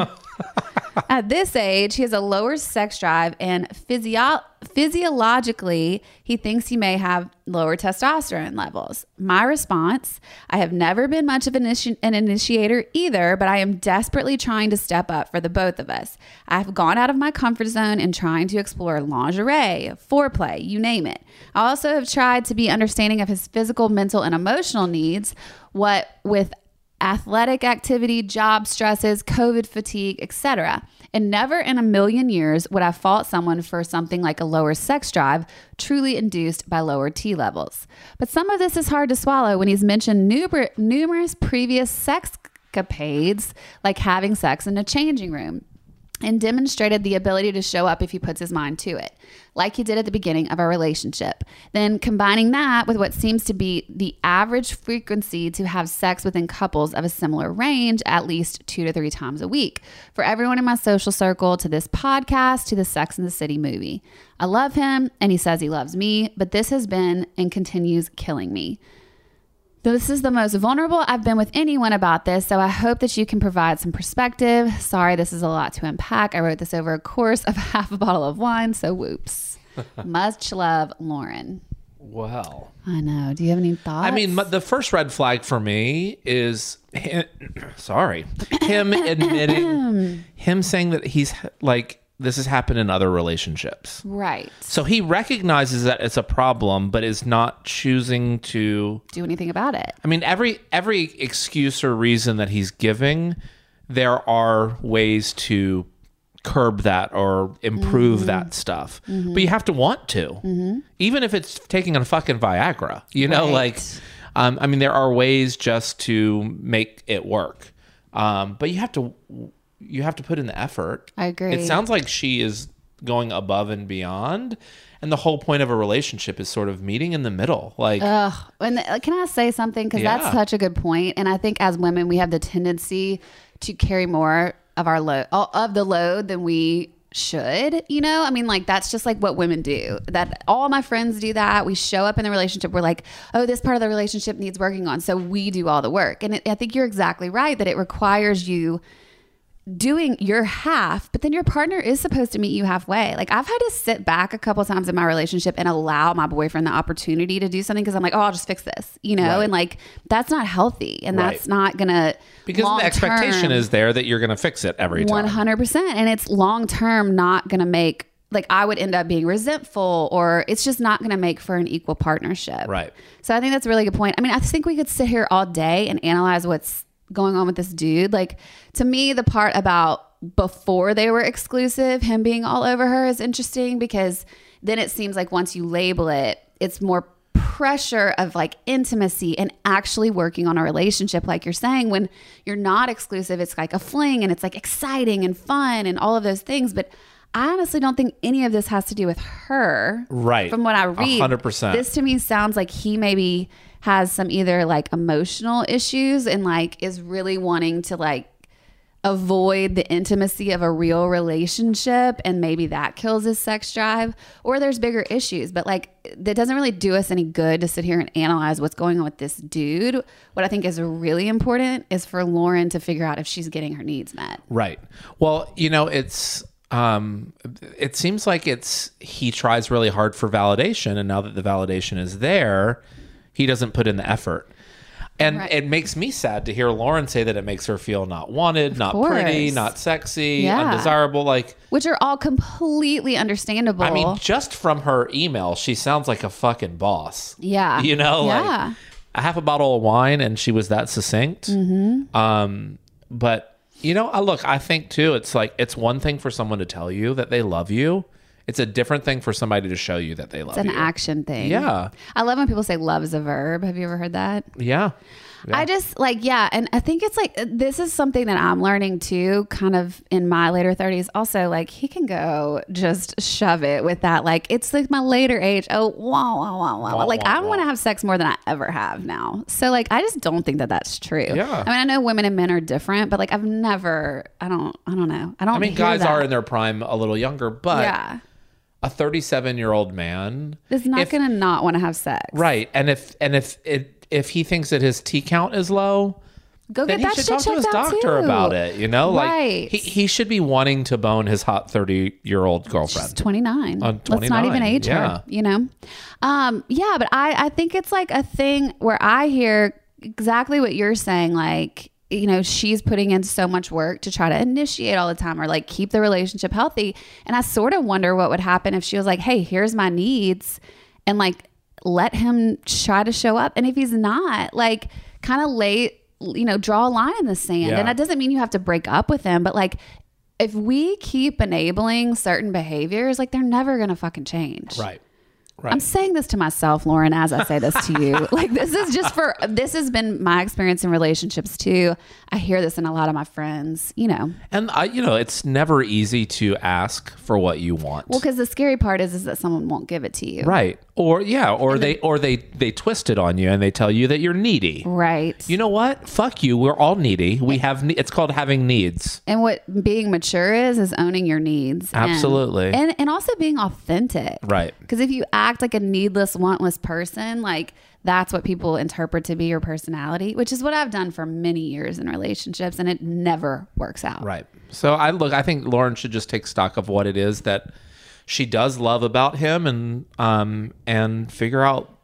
At this age, he has a lower sex drive and physio- physiologically, he thinks he may have lower testosterone levels. My response: I have never been much of an, initi- an initiator either, but I am desperately trying to step up for the both of us. I've gone out of my comfort zone in trying to explore lingerie, foreplay, you name it. I also have tried to be understanding of his physical, mental, and emotional needs, what with athletic activity, job stresses, COVID fatigue, et cetera. And never in a million years would I fault someone for something like a lower sex drive truly induced by lower T levels. But some of this is hard to swallow when he's mentioned numer- numerous previous sexcapades, like having sex in a changing room, and demonstrated the ability to show up if he puts his mind to it, like he did at the beginning of our relationship. Then combining that with what seems to be the average frequency to have sex within couples of a similar range, at least two to three times a week, for everyone in my social circle, to this podcast, to the Sex and the City movie. I love him and he says he loves me, but this has been and continues killing me. This is the most vulnerable I've been with anyone about this, so I hope that you can provide some perspective. Sorry, this is a lot to unpack. I wrote this over a course of half a bottle of wine, so whoops. Much love, Lauren. Well, I know. Do you have any thoughts? I mean, the first red flag for me is, him, sorry, him admitting, him saying that he's like, this has happened in other relationships. Right. So he recognizes that it's a problem, but is not choosing to do anything about it. I mean, every every excuse or reason that he's giving there are ways to curb that or improve mm-hmm. that stuff. Mm-hmm. But you have to want to. Mm-hmm. Even if it's taking a fucking Viagra. You know, right. like, um, I mean, there are ways just to make it work. Um, but you have to you have to put in the effort. I agree. It sounds like she is going above and beyond. And the whole point of a relationship is sort of meeting in the middle. Like, Ugh. And the, can I say something? Because Yeah. that's such a good point. And I think as women, we have the tendency to carry more of our load of the load than we should. You know, I mean, like that's just like what women do. That all my friends do that. We show up in the relationship. We're like, oh, this part of the relationship needs working on, so we do all the work. And it, I think you're exactly right that it requires you doing your half, but then your partner is supposed to meet you halfway. Like I've had to sit back a couple of times in my relationship and allow my boyfriend the opportunity to do something because I'm like, oh, I'll just fix this, you know? Right. And like, that's not healthy. And Right. that's not gonna, because the expectation is there that you're going to fix it every time. one hundred percent. And it's long-term not gonna make, like I would end up being resentful, or it's just not gonna make for an equal partnership. Right. So I think that's a really good point. I mean, I think we could sit here all day and analyze what's going on with this dude. Like to me, the part about before they were exclusive, him being all over her is interesting, because then it seems like once you label it, it's more pressure of like intimacy and actually working on a relationship. Like you're saying, when you're not exclusive, it's like a fling and it's like exciting and fun and all of those things. But I honestly don't think any of this has to do with her. Right. From what I read, one hundred percent. This to me sounds like he maybe has some either like emotional issues and like is really wanting to like avoid the intimacy of a real relationship, and maybe that kills his sex drive, or there's bigger issues. But like that doesn't really do us any good to sit here and analyze what's going on with this dude. What I think is really important is for Lauren to figure out if she's getting her needs met. Right. Well, you know, it's um it seems like it's he tries really hard for validation, and now that the validation is there, he doesn't put in the effort. And Right. it makes me sad to hear Lauren say that it makes her feel not wanted, Of not course. pretty, not sexy, Yeah. undesirable. Like, Which are all completely understandable. I mean, just from her email, she sounds like a fucking boss. yeah. You know, yeah. like a half a bottle of wine, and she was that succinct. Mm-hmm. Um, but you know, I look, I think too, it's like, it's one thing for someone to tell you that they love you. It's a different thing for somebody to show you that they love It's you. an action thing. Yeah. I love when people say love is a verb. Have you ever heard that? Yeah. Yeah. I just like, yeah. And I think it's like, this is something that I'm learning too, kind of in my later thirties. Also, like he can go just shove it with that. Like, it's like my later age. Oh, wow, wow, wow, wow. Wah, Like wah, I wah. want to have sex more than I ever have now. So like, I just don't think that that's true. Yeah. I mean, I know women and men are different, but like I've never, I don't, I don't know. I don't I mean, hear guys that. are in their prime a little younger, but yeah. a thirty-seven-year-old man Is not if- going to not want to have sex. Right. And if and if it if he thinks that his T count is low, Go then get he that should shit talk to his checked out doctor too. about it. You know, like Right. he, he should be wanting to bone his hot thirty-year-old girlfriend. She's twenty-nine. Uh, Let's not even twenty-nine, age yeah. her, you know? Um, yeah, but I, I think it's like a thing where I hear exactly what you're saying. Like, you know, she's putting in so much work to try to initiate all the time or like keep the relationship healthy. And I sort of wonder what would happen if she was like, hey, here's my needs, and like let him try to show up. And if he's not, like kind of lay, you know, draw a line in the sand. Yeah. And that doesn't mean you have to break up with him, but like if we keep enabling certain behaviors, like they're never going to fucking change. Right. Right. I'm saying this to myself, Lauren, as I say this to you. Like, this is just for, this has been my experience in relationships too. I hear this in a lot of my friends, you know. And I, you know, it's never easy to ask for what you want. Well, because the scary part is, is that someone won't give it to you. Right. Or yeah, or they or they they twist it on you and they tell you that you're needy. Right. You know what? Fuck you. We're all needy. We have ne- it's called having needs. And what being mature is, is owning your needs. and- Absolutely. And and also being authentic. Right. Because if you act like a needless, wantless person, like that's what people interpret to be your personality, which is what I've done for many years in relationships, and it never works out. Right. So I look, I think Lauren should just take stock of what it is that she does love about him, and um and figure out,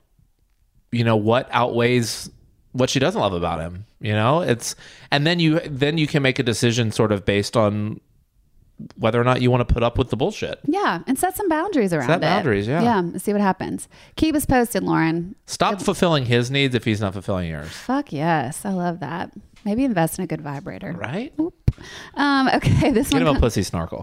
you know, what outweighs what she doesn't love about him. You know, it's and then you then you can make a decision sort of based on whether or not you want to put up with the bullshit. Yeah, and set some boundaries around Set it. boundaries, yeah. Yeah, and see what happens. Keep us posted, Lauren. Stop fulfilling his needs if he's not fulfilling yours. Fuck yes, I love that. Maybe invest in a good vibrator. Right? Um, okay, this Get one. him a com- pussy snorkel.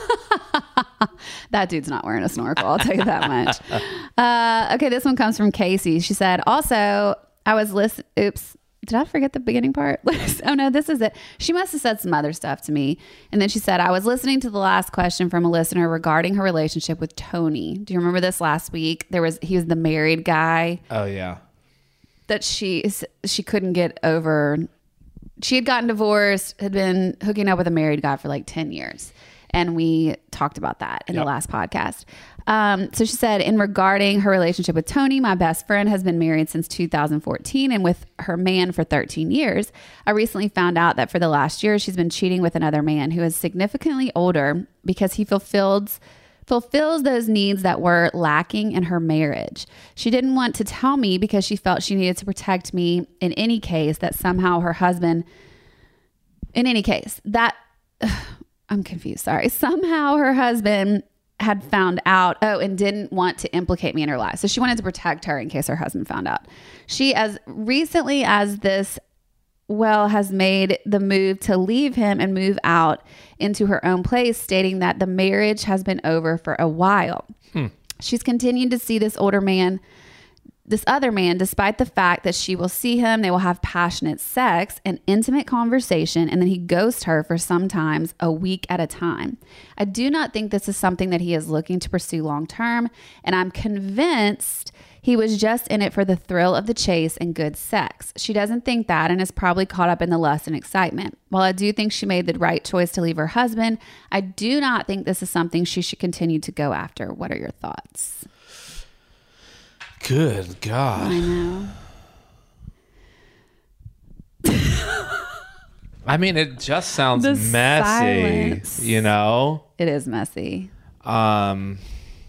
That dude's not wearing a snorkel. I'll tell you that much. Uh, okay, this one comes from Casey. She said, also, I was listening. Oops. Did I forget the beginning part? Oh, no, this is it. She must have said some other stuff to me. And then she said, I was listening to the last question from a listener regarding her relationship with Tony. Do you remember this last week? There was, he was the married guy. Oh, yeah. That she, she couldn't get over. She had gotten divorced, had been hooking up with a married guy for like ten years. And we talked about that in yep. the last podcast. Um, so she said, in regarding her relationship with Tony, my best friend has been married since two thousand fourteen and with her man for thirteen years. I recently found out that for the last year, she's been cheating with another man who is significantly older because he fulfills fulfills those needs that were lacking in her marriage. She didn't want to tell me because she felt she needed to protect me in any case that somehow her husband, in any case, that... I'm confused. Sorry. Somehow her husband had found out, oh, and didn't want to implicate me in her life. So she wanted to protect her in case her husband found out. She, as recently as this, well, has made the move to leave him and move out into her own place, stating that the marriage has been over for a while. Hmm. She's continued to see this older man, this other man, despite the fact that she will see him, they will have passionate sex and intimate conversation, and then he ghosts her for sometimes a week at a time. I do not think this is something that he is looking to pursue long term, and I'm convinced he was just in it for the thrill of the chase and good sex. She doesn't think that and is probably caught up in the lust and excitement. While I do think she made the right choice to leave her husband, I do not think this is something she should continue to go after. What are your thoughts? Good God. I know. I mean, it just sounds The messy, silence. you know? It is messy. Um,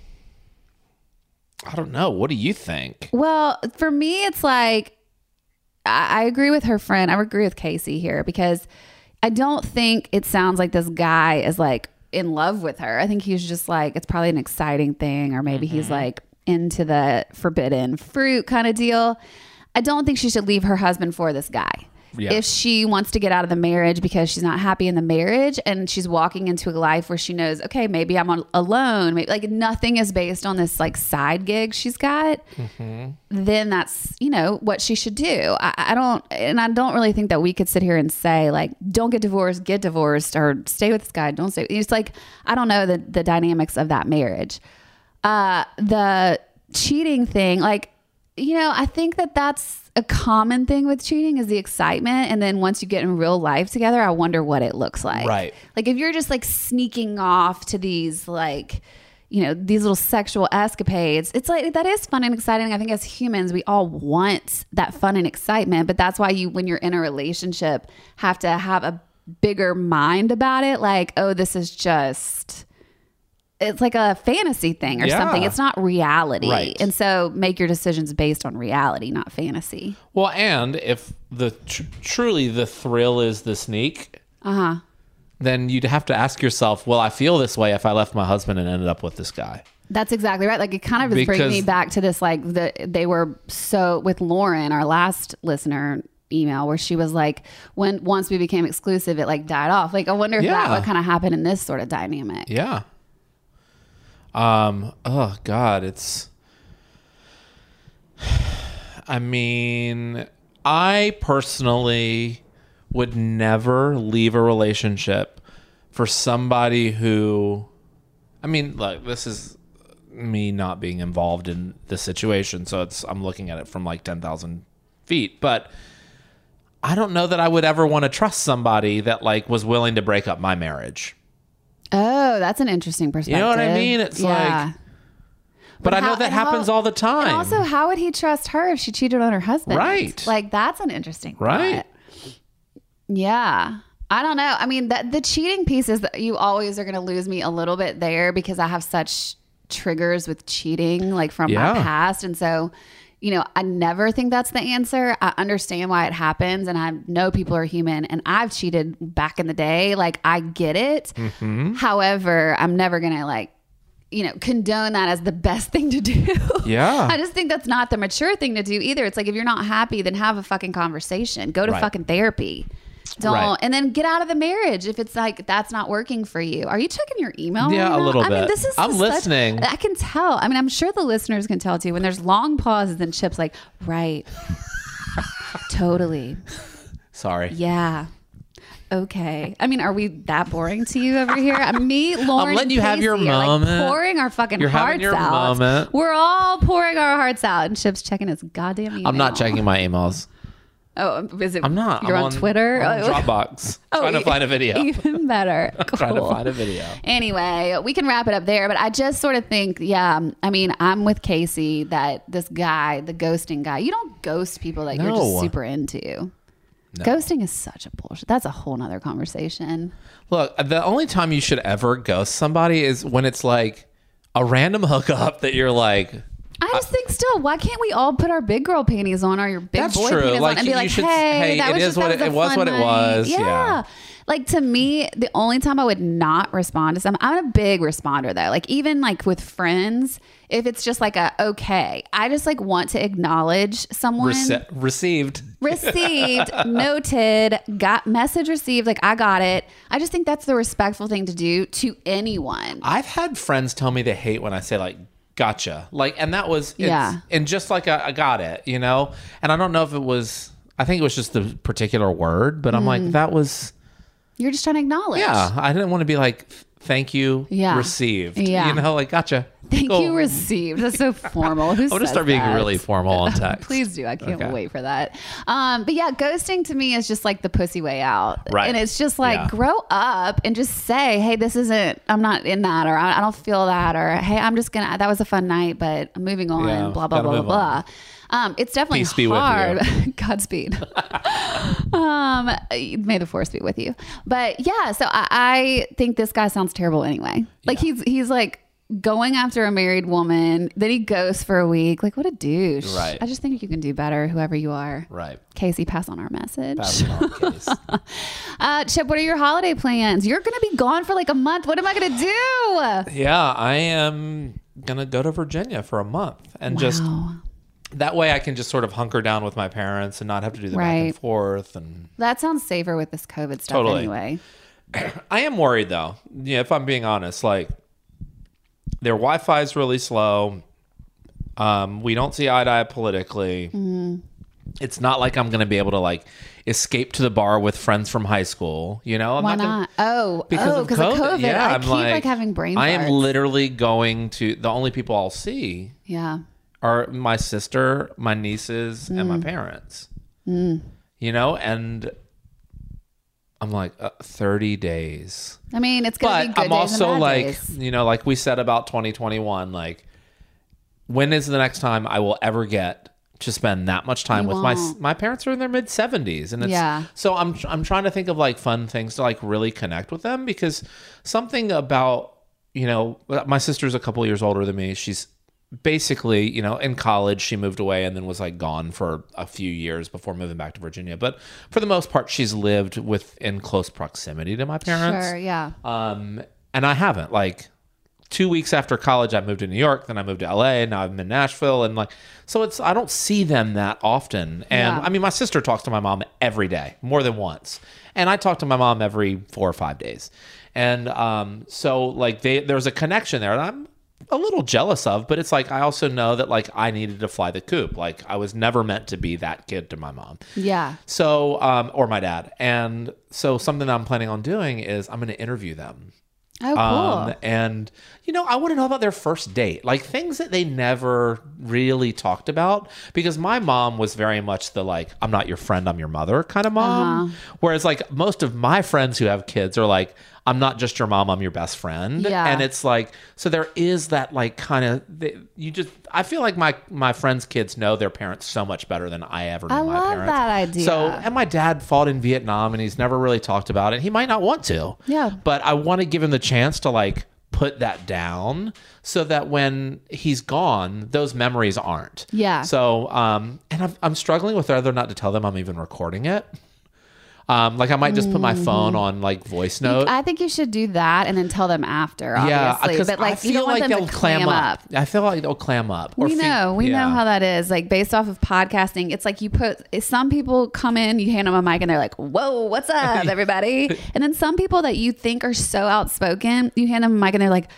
I don't know. What do you think? Well, for me, it's like, I, I agree with her friend. I agree with Casey here because I don't think it sounds like this guy is like in love with her. I think he's just like, it's probably an exciting thing, or maybe mm-hmm. he's like into the forbidden fruit kind of deal. I don't think she should leave her husband for this guy. Yeah. If she wants to get out of the marriage because she's not happy in the marriage and she's walking into a life where she knows, okay, maybe I'm on, alone, maybe like nothing is based on this like side gig she's got, mm-hmm. then that's, you know, what she should do. I, I don't, and I don't really think that we could sit here and say like, don't get divorced, get divorced, or stay with this guy, don't stay. It's like, I don't know the, the dynamics of that marriage. Uh, the cheating thing, like, you know, I think that that's a common thing with cheating is the excitement. And then once you get in real life together, I wonder what it looks like. Right. Like if you're just like sneaking off to these like, you know, these little sexual escapades, it's like, that is fun and exciting. I think as humans, we all want that fun and excitement, but that's why you, when you're in a relationship, have to have a bigger mind about it. Like, oh, this is just... it's like a fantasy thing or yeah. something. It's not reality. Right. And so make your decisions based on reality, not fantasy. Well, and if the tr- truly the thrill is the sneak, uh-huh. then you'd have to ask yourself, will I feel this way if I left my husband and ended up with this guy? That's exactly right. Like it kind of is because bringing me back to this, like the, they were so with Lauren, our last listener email, where she was like, when once we became exclusive, it like died off. Like I wonder if yeah. that would kind of happen in this sort of dynamic. Yeah. Um, oh God, it's, I mean, I personally would never leave a relationship for somebody who, I mean, like this is me not being involved in the situation. So it's, I'm looking at it from like ten thousand feet, but I don't know that I would ever want to trust somebody that like was willing to break up my marriage. Oh, that's an interesting perspective. You know what I mean? It's yeah. like, but, but I know how, that happens how, all the time. And also, how would he trust her if she cheated on her husband? Right. Like, that's an interesting thought. Right. Yeah. I don't know. I mean, that the cheating piece is that you always are going to lose me a little bit there because I have such triggers with cheating, like from yeah. my past. And so, you know, I never think that's the answer. I understand why it happens. And I know people are human and I've cheated back in the day. Like, I get it. Mm-hmm. However, I'm never going to like, you know, condone that as the best thing to do. Yeah. I just think that's not the mature thing to do either. It's like, if you're not happy, then have a fucking conversation. Go to Right. fucking therapy. Don't, Right. and then get out of the marriage if it's like that's not working for you. Are you checking your email? Yeah, right a now? little I mean, bit. this is I'm such- listening. I can tell. I mean, I'm sure the listeners can tell too. When there's long pauses and Chip's like, right, totally, Sorry. yeah. Okay. I mean, are we that boring to you over here? I mean, me, Lauren, I'm letting you and have your Casey are, like, moment. pouring our fucking You're hearts having your out. moment. We're all pouring our hearts out, and Chip's checking his goddamn email. I'm not checking my emails. Oh, is it? I'm not. You're I'm on, Twitter. I'm on Dropbox. Oh, trying to e- find a video. Even better. Trying to Cool. find a video. Anyway, we can wrap it up there, but I just sort of think, yeah, I mean, I'm with Casey that this guy, the ghosting guy, you don't ghost people that you're No. just super into. No. Ghosting is such a bullshit. That's a whole nother conversation. Look, the only time you should ever ghost somebody is when it's like a random hookup that you're like, I just think still, why can't we all put our big girl panties on or your big That's boy true. panties Like, on and be you like, should- hey, hey, that it was is just, what that it- was a it was fun what it night. was. Yeah. Yeah. Like, to me, the only time I would not respond to something, I'm a big responder though. Like, even like with friends, if it's just like a okay, I just like want to acknowledge someone. Rece- received. Received, noted, got message received, like I got it. I just think that's the respectful thing to do to anyone. I've had friends tell me they hate when I say like, gotcha. Like, and that was, it's, Yeah. and just like a, I got it, you know? And I don't know if it was, I think it was just the particular word, but I'm like, Mm. that was, You're just trying to acknowledge. yeah, I didn't want to be like, thank you, Yeah. received. Yeah. You know, like, gotcha. Thank Cool. you, received. That's so formal. Who I'm going to says start being that? really formal on text. Please do. I can't Okay. wait for that. Um, but yeah, ghosting to me is just like the pussy way out. Right. And it's just like, Yeah. grow up and just say, hey, this isn't, I'm not in that, or I, I don't feel that, or hey, I'm just going to, that was a fun night, but I'm moving on, Yeah, blah, blah, gotta blah, blah, move blah. Um, it's definitely Peace be with hard. Godspeed. um, may the force be with you. But yeah, so I, I think this guy sounds terrible anyway. Like he's he's like going after a married woman, then he ghosts for a week. Like, what a douche. Right. I just think you can do better, whoever you are. Right. Casey, pass on our message. Pass it on, Case. uh, Chip, what are your holiday plans? You're going to be gone for like a month. What am I going to do? Yeah, I am going to go to Virginia for a month and just that way I can just sort of hunker down with my parents and not have to do the back Right. and forth. And That sounds safer with this COVID stuff Totally. anyway. I am worried though. Yeah, if I'm being honest, like their Wi-Fi is really slow. Um, we don't see eye to eye politically. Mhm. It's not like I'm going to be able to like escape to the bar with friends from high school. You know, I'm Why not gonna- not? Oh, because oh, of because COVID. of COVID. Yeah, I I'm keep like, having brain I am farts. literally going to the only people I'll see Yeah. are my sister, my nieces, and my Mm. parents. Mm. You know, and I'm like uh, thirty days. I mean, it's going to be But good I'm days and also bad like, days. you know, like we said about twenty twenty-one, like when is the next time I will ever get to spend that much time You with my won't. my parents are in their mid seventies, and it's Yeah. so I'm I'm trying to think of like fun things to like really connect with them, because something about, you know, my sister's a couple years older than me. She's basically, you know, in college she moved away and then was like gone for a few years before moving back to Virginia. But for the most part, she's lived within close proximity to my parents. Sure, yeah. Um, and I haven't. Like two weeks after college, I moved to New York. Then I moved to L A. Now I'm in Nashville, and like, so it's I don't see them that often. And Yeah. I mean, my sister talks to my mom every day, more than once, and I talk to my mom every four or five days. And um, so like they there's a connection there, and I'm a little jealous of, but it's like I also know that like I needed to fly the coop. Like I was never meant to be that kid to my mom. Yeah. So, um, or my dad. And so something that I'm planning on doing is I'm going to interview them. Oh, cool. Um, and, you know, I want to know about their first date, like things that they never really talked about, because my mom was very much the like, I'm not your friend, I'm your mother kind of mom. Uh-huh. Whereas like most of my friends who have kids are like, I'm not just your mom, I'm your best friend. Yeah. And it's like, so there is that like kind of, you just, I feel like my, my friends' kids know their parents so much better than I ever knew I my love parents. that idea. So, and my dad fought in Vietnam and he's never really talked about it. He might not want to. Yeah. But I want to give him the chance to like put that down so that when he's gone, those memories aren't. Yeah. So, um, and I'm, I'm struggling with whether or not to tell them I'm even recording it. Um, like I might just put my phone on like voice note. I think you should do that and then tell them after, yeah, obviously. because But like I you feel don't want like them they'll to clam clam up. up. I feel like they'll clam up. Or We fe- know, we yeah. know how that is. Like based off of podcasting, it's like you put some people come in, you hand them a mic, and they're like, "Whoa, what's up, everybody?" And then some people that you think are so outspoken, you hand them a mic, and they're like,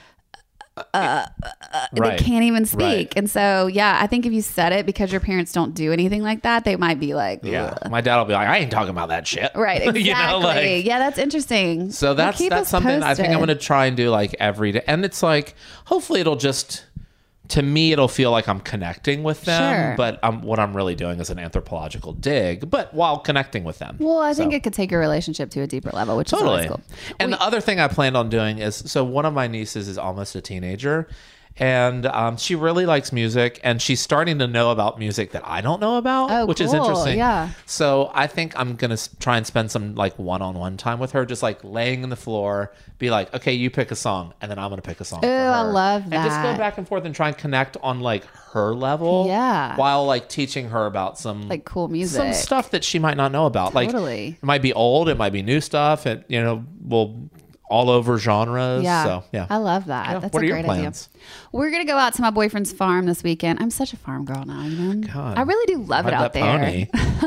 uh, uh, Right. they can't even speak. Right. And so, yeah, I think if you said it because your parents don't do anything like that, they might be like, Yeah, "Ugh." my dad will be like, "I ain't talking about that shit." Right, exactly. You know, like- yeah, that's interesting. So Well, that's keep that's us something I think I'm posted. going to try and do like every day. And it's like, hopefully it'll just, to me, it'll feel like I'm connecting with them. Sure. But um, what I'm really doing is an anthropological dig, but while connecting with them. Well, I think So- it could take your relationship to a deeper level, which Totally. is always cool. And the other thing I planned on doing is, so one of my nieces is almost a teenager, and um, she really likes music, and she's starting to know about music that I don't know about, Oh, which is cool. interesting. Yeah. So I think I'm gonna s- try and spend some like one-on-one time with her, just like laying in the floor, be like, "Okay, you pick a song, and then I'm gonna pick a song." Ooh, for her. I love And just go that. back and forth and try and connect on like her level, Yeah. while like teaching her about some Like cool music. some stuff that she might not know about. Totally. Like it might be old, it might be new stuff. It you know will all over genres. Yeah. So yeah, I love that. Yeah. That's What a are your great plans? idea. We're going to go out to my boyfriend's farm this weekend. I'm such a farm girl now, you know? God. I really do love it Ride out that there. pony.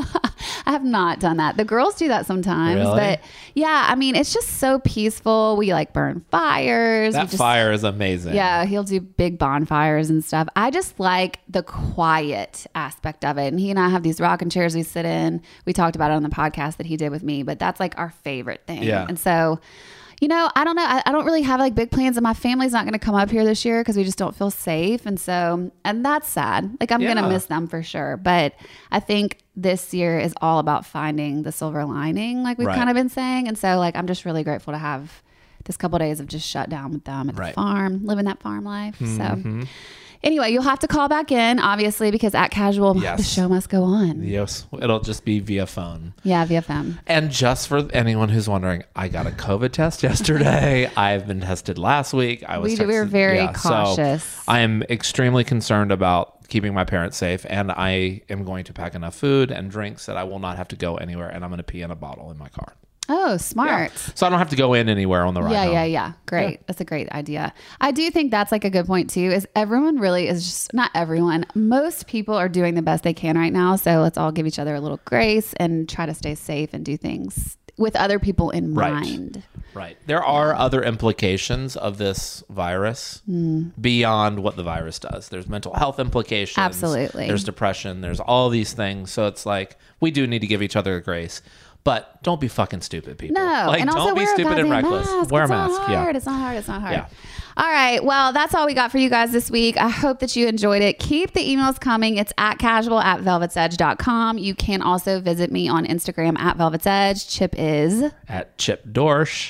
I have not done that. The girls do that sometimes, Really? but yeah, I mean, it's just so peaceful. We like burn fires. That we just, fire is amazing. Yeah, he'll do big bonfires and stuff. I just like the quiet aspect of it. And he and I have these rocking chairs we sit in. We talked about it on the podcast that he did with me, but that's like our favorite thing. Yeah. And so, you know, I don't know. I, I don't really have like big plans, and my family's not going to come up here this year because we just don't feel safe. And so, and that's sad. Like I'm Yeah. going to miss them for sure. But I think this year is all about finding the silver lining, like we've Right. kind of been saying. And so, like, I'm just really grateful to have this couple days of just shut down with them at Right. the farm, living that farm life. Mhm. So anyway, you'll have to call back in, obviously, because at Casual, Yes. the show must go on. Yes, it'll just be via phone. Yeah, V F M. And just for anyone who's wondering, I got a COVID test yesterday. I've been tested last week. I was We- we were texted- very yeah, so cautious. I am extremely concerned about keeping my parents safe, and I am going to pack enough food and drinks that I will not have to go anywhere, and I'm going to pee in a bottle in my car. Oh, smart. So I don't have to go in anywhere on the ride Yeah, home. yeah, yeah. Great. That's a great idea. I do think that's like a good point too, is everyone really is just, not everyone, most people are doing the best they can right now. So let's all give each other a little grace and try to stay safe and do things with other people in Right. mind. Right. There are other implications of this virus Mm. beyond what the virus does. There's mental health implications. Absolutely. There's depression. There's all these things. So it's like, we do need to give each other a grace. But don't be fucking stupid, people. No, Like, and also don't be wear a stupid and goddamn reckless. mask. Wear it's a mask. Not Yeah. hard. It's not hard. It's not hard. Yeah. All right. Well, that's all we got for you guys this week. I hope that you enjoyed it. Keep the emails coming. It's at casual at velvet's edge dot com. You can also visit me on Instagram at velvet's edge. Chip is At Chip Dorsch.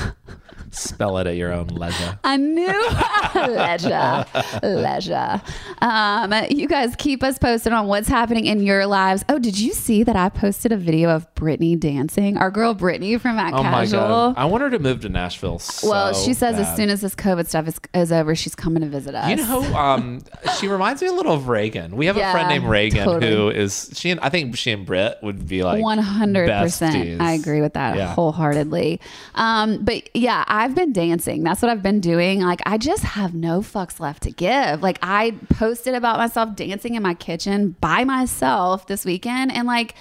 Spell it at your own leisure. I knew leisure, leisure. Um, you guys keep us posted on what's happening in your lives. Oh, did you see that I posted a video of Brittany dancing? Our girl Brittany from At Oh my Casual. God. I want her to move to Nashville so Well, she says as bad. soon as this COVID stuff is, is over, she's coming to visit us. You know, um, she reminds me a little of Reagan. We have Yeah, a friend named Reagan totally. who is she and I think she and Britt would be like one hundred percent. besties. I agree with that Yeah. wholeheartedly. Um, but yeah, I've been dancing. That's what I've been doing. Like, I just have no fucks left to give. Like, I posted about myself dancing in my kitchen by myself this weekend, and like,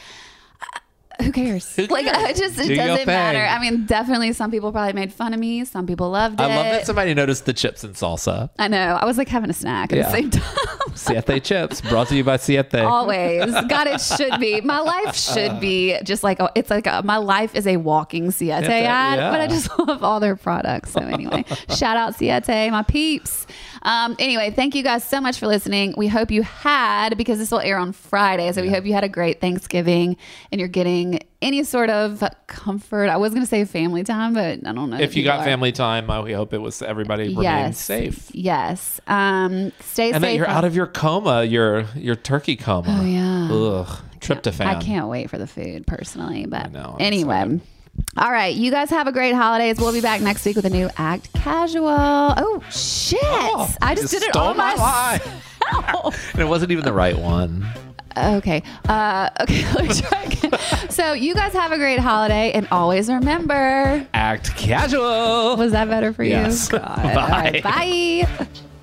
who cares? Like, I just, it Do your doesn't thing. matter. I mean, definitely some people probably made fun of me. Some people loved it. I love that somebody noticed the chips and salsa. I know. I was like having a snack at Yeah. the same time. Siete chips brought to you by Siete. Always. God, it should be. My life should be just like, a, it's like, a, my life is a walking Siete It's a- ad, yeah. but I just love all their products. So anyway, shout out Siete, my peeps. Um, anyway, thank you guys so much for listening. We hope you had, because this will air on Friday, so we hope you had a great Thanksgiving and you're getting any sort of comfort. I was going to say family time, but I don't know. If you people got are. family time, I hope it was everybody remained Yes. safe. Yes. Um, stay And safe. that you're out of your coma, your your turkey coma. Oh, yeah. Ugh. Tryptophan. I can't wait for the food personally, but know, I'm anyway. All right, you guys have a great holidays. We'll be back next week with a new Act Casual. Oh shit! I just, You did it stole on my myself. line. And it wasn't even the right one. Okay. Uh, okay. Let me try again. So you guys have a great holiday, and always remember, act casual. Was that better for yes. you? God. Bye. All right, bye.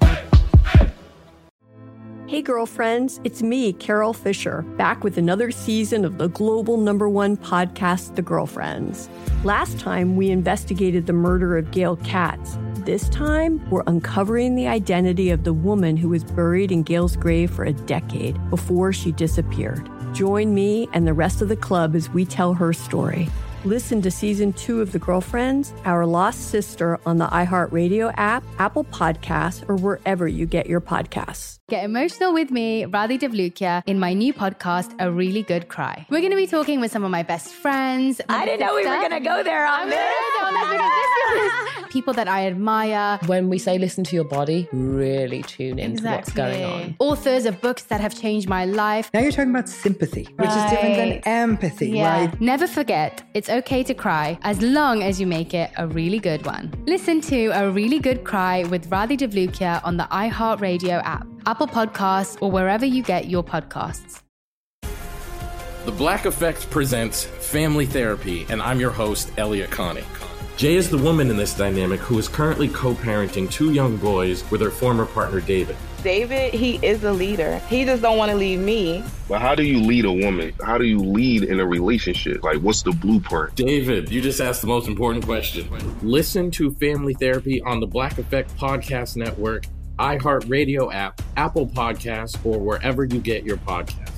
Hey, girlfriends, it's me, Carol Fisher, back with another season of the global number one podcast, The Girlfriends. Last time, we investigated the murder of Gail Katz. This time, we're uncovering the identity of the woman who was buried in Gail's grave for a decade before she disappeared. Join me and the rest of the club as we tell her story. Listen to season two of The Girlfriends, Our Lost Sister on the iHeartRadio app, Apple Podcasts, or wherever you get your podcasts. Get emotional with me, Radhi Devlukia, in my new podcast, A Really Good Cry. We're going to be talking with some of my best friends. I didn't know we were going to go there on this. People that I admire. When we say listen to your body, really tune into Exactly. what's going on. Authors of books that have changed my life. Now you're talking about sympathy, which Right. is different than empathy, Yeah. right? Never forget, it's okay to cry as long as you make it a really good one. Listen to A Really Good Cry with Radhi Devlukia on the iHeartRadio app, Apple Podcasts, or wherever you get your podcasts. The Black Effect presents Family Therapy, and I'm your host, Elliot Connie. Jay is the woman in this dynamic who is currently co-parenting two young boys with her former partner, David. David, he is a leader. He just don't want to leave me. But how do you lead a woman? How do you lead in a relationship? Like, what's the blueprint? David, you just asked the most important question. Listen to Family Therapy on the Black Effect Podcast Network, iHeartRadio app, Apple Podcasts, or wherever you get your podcasts.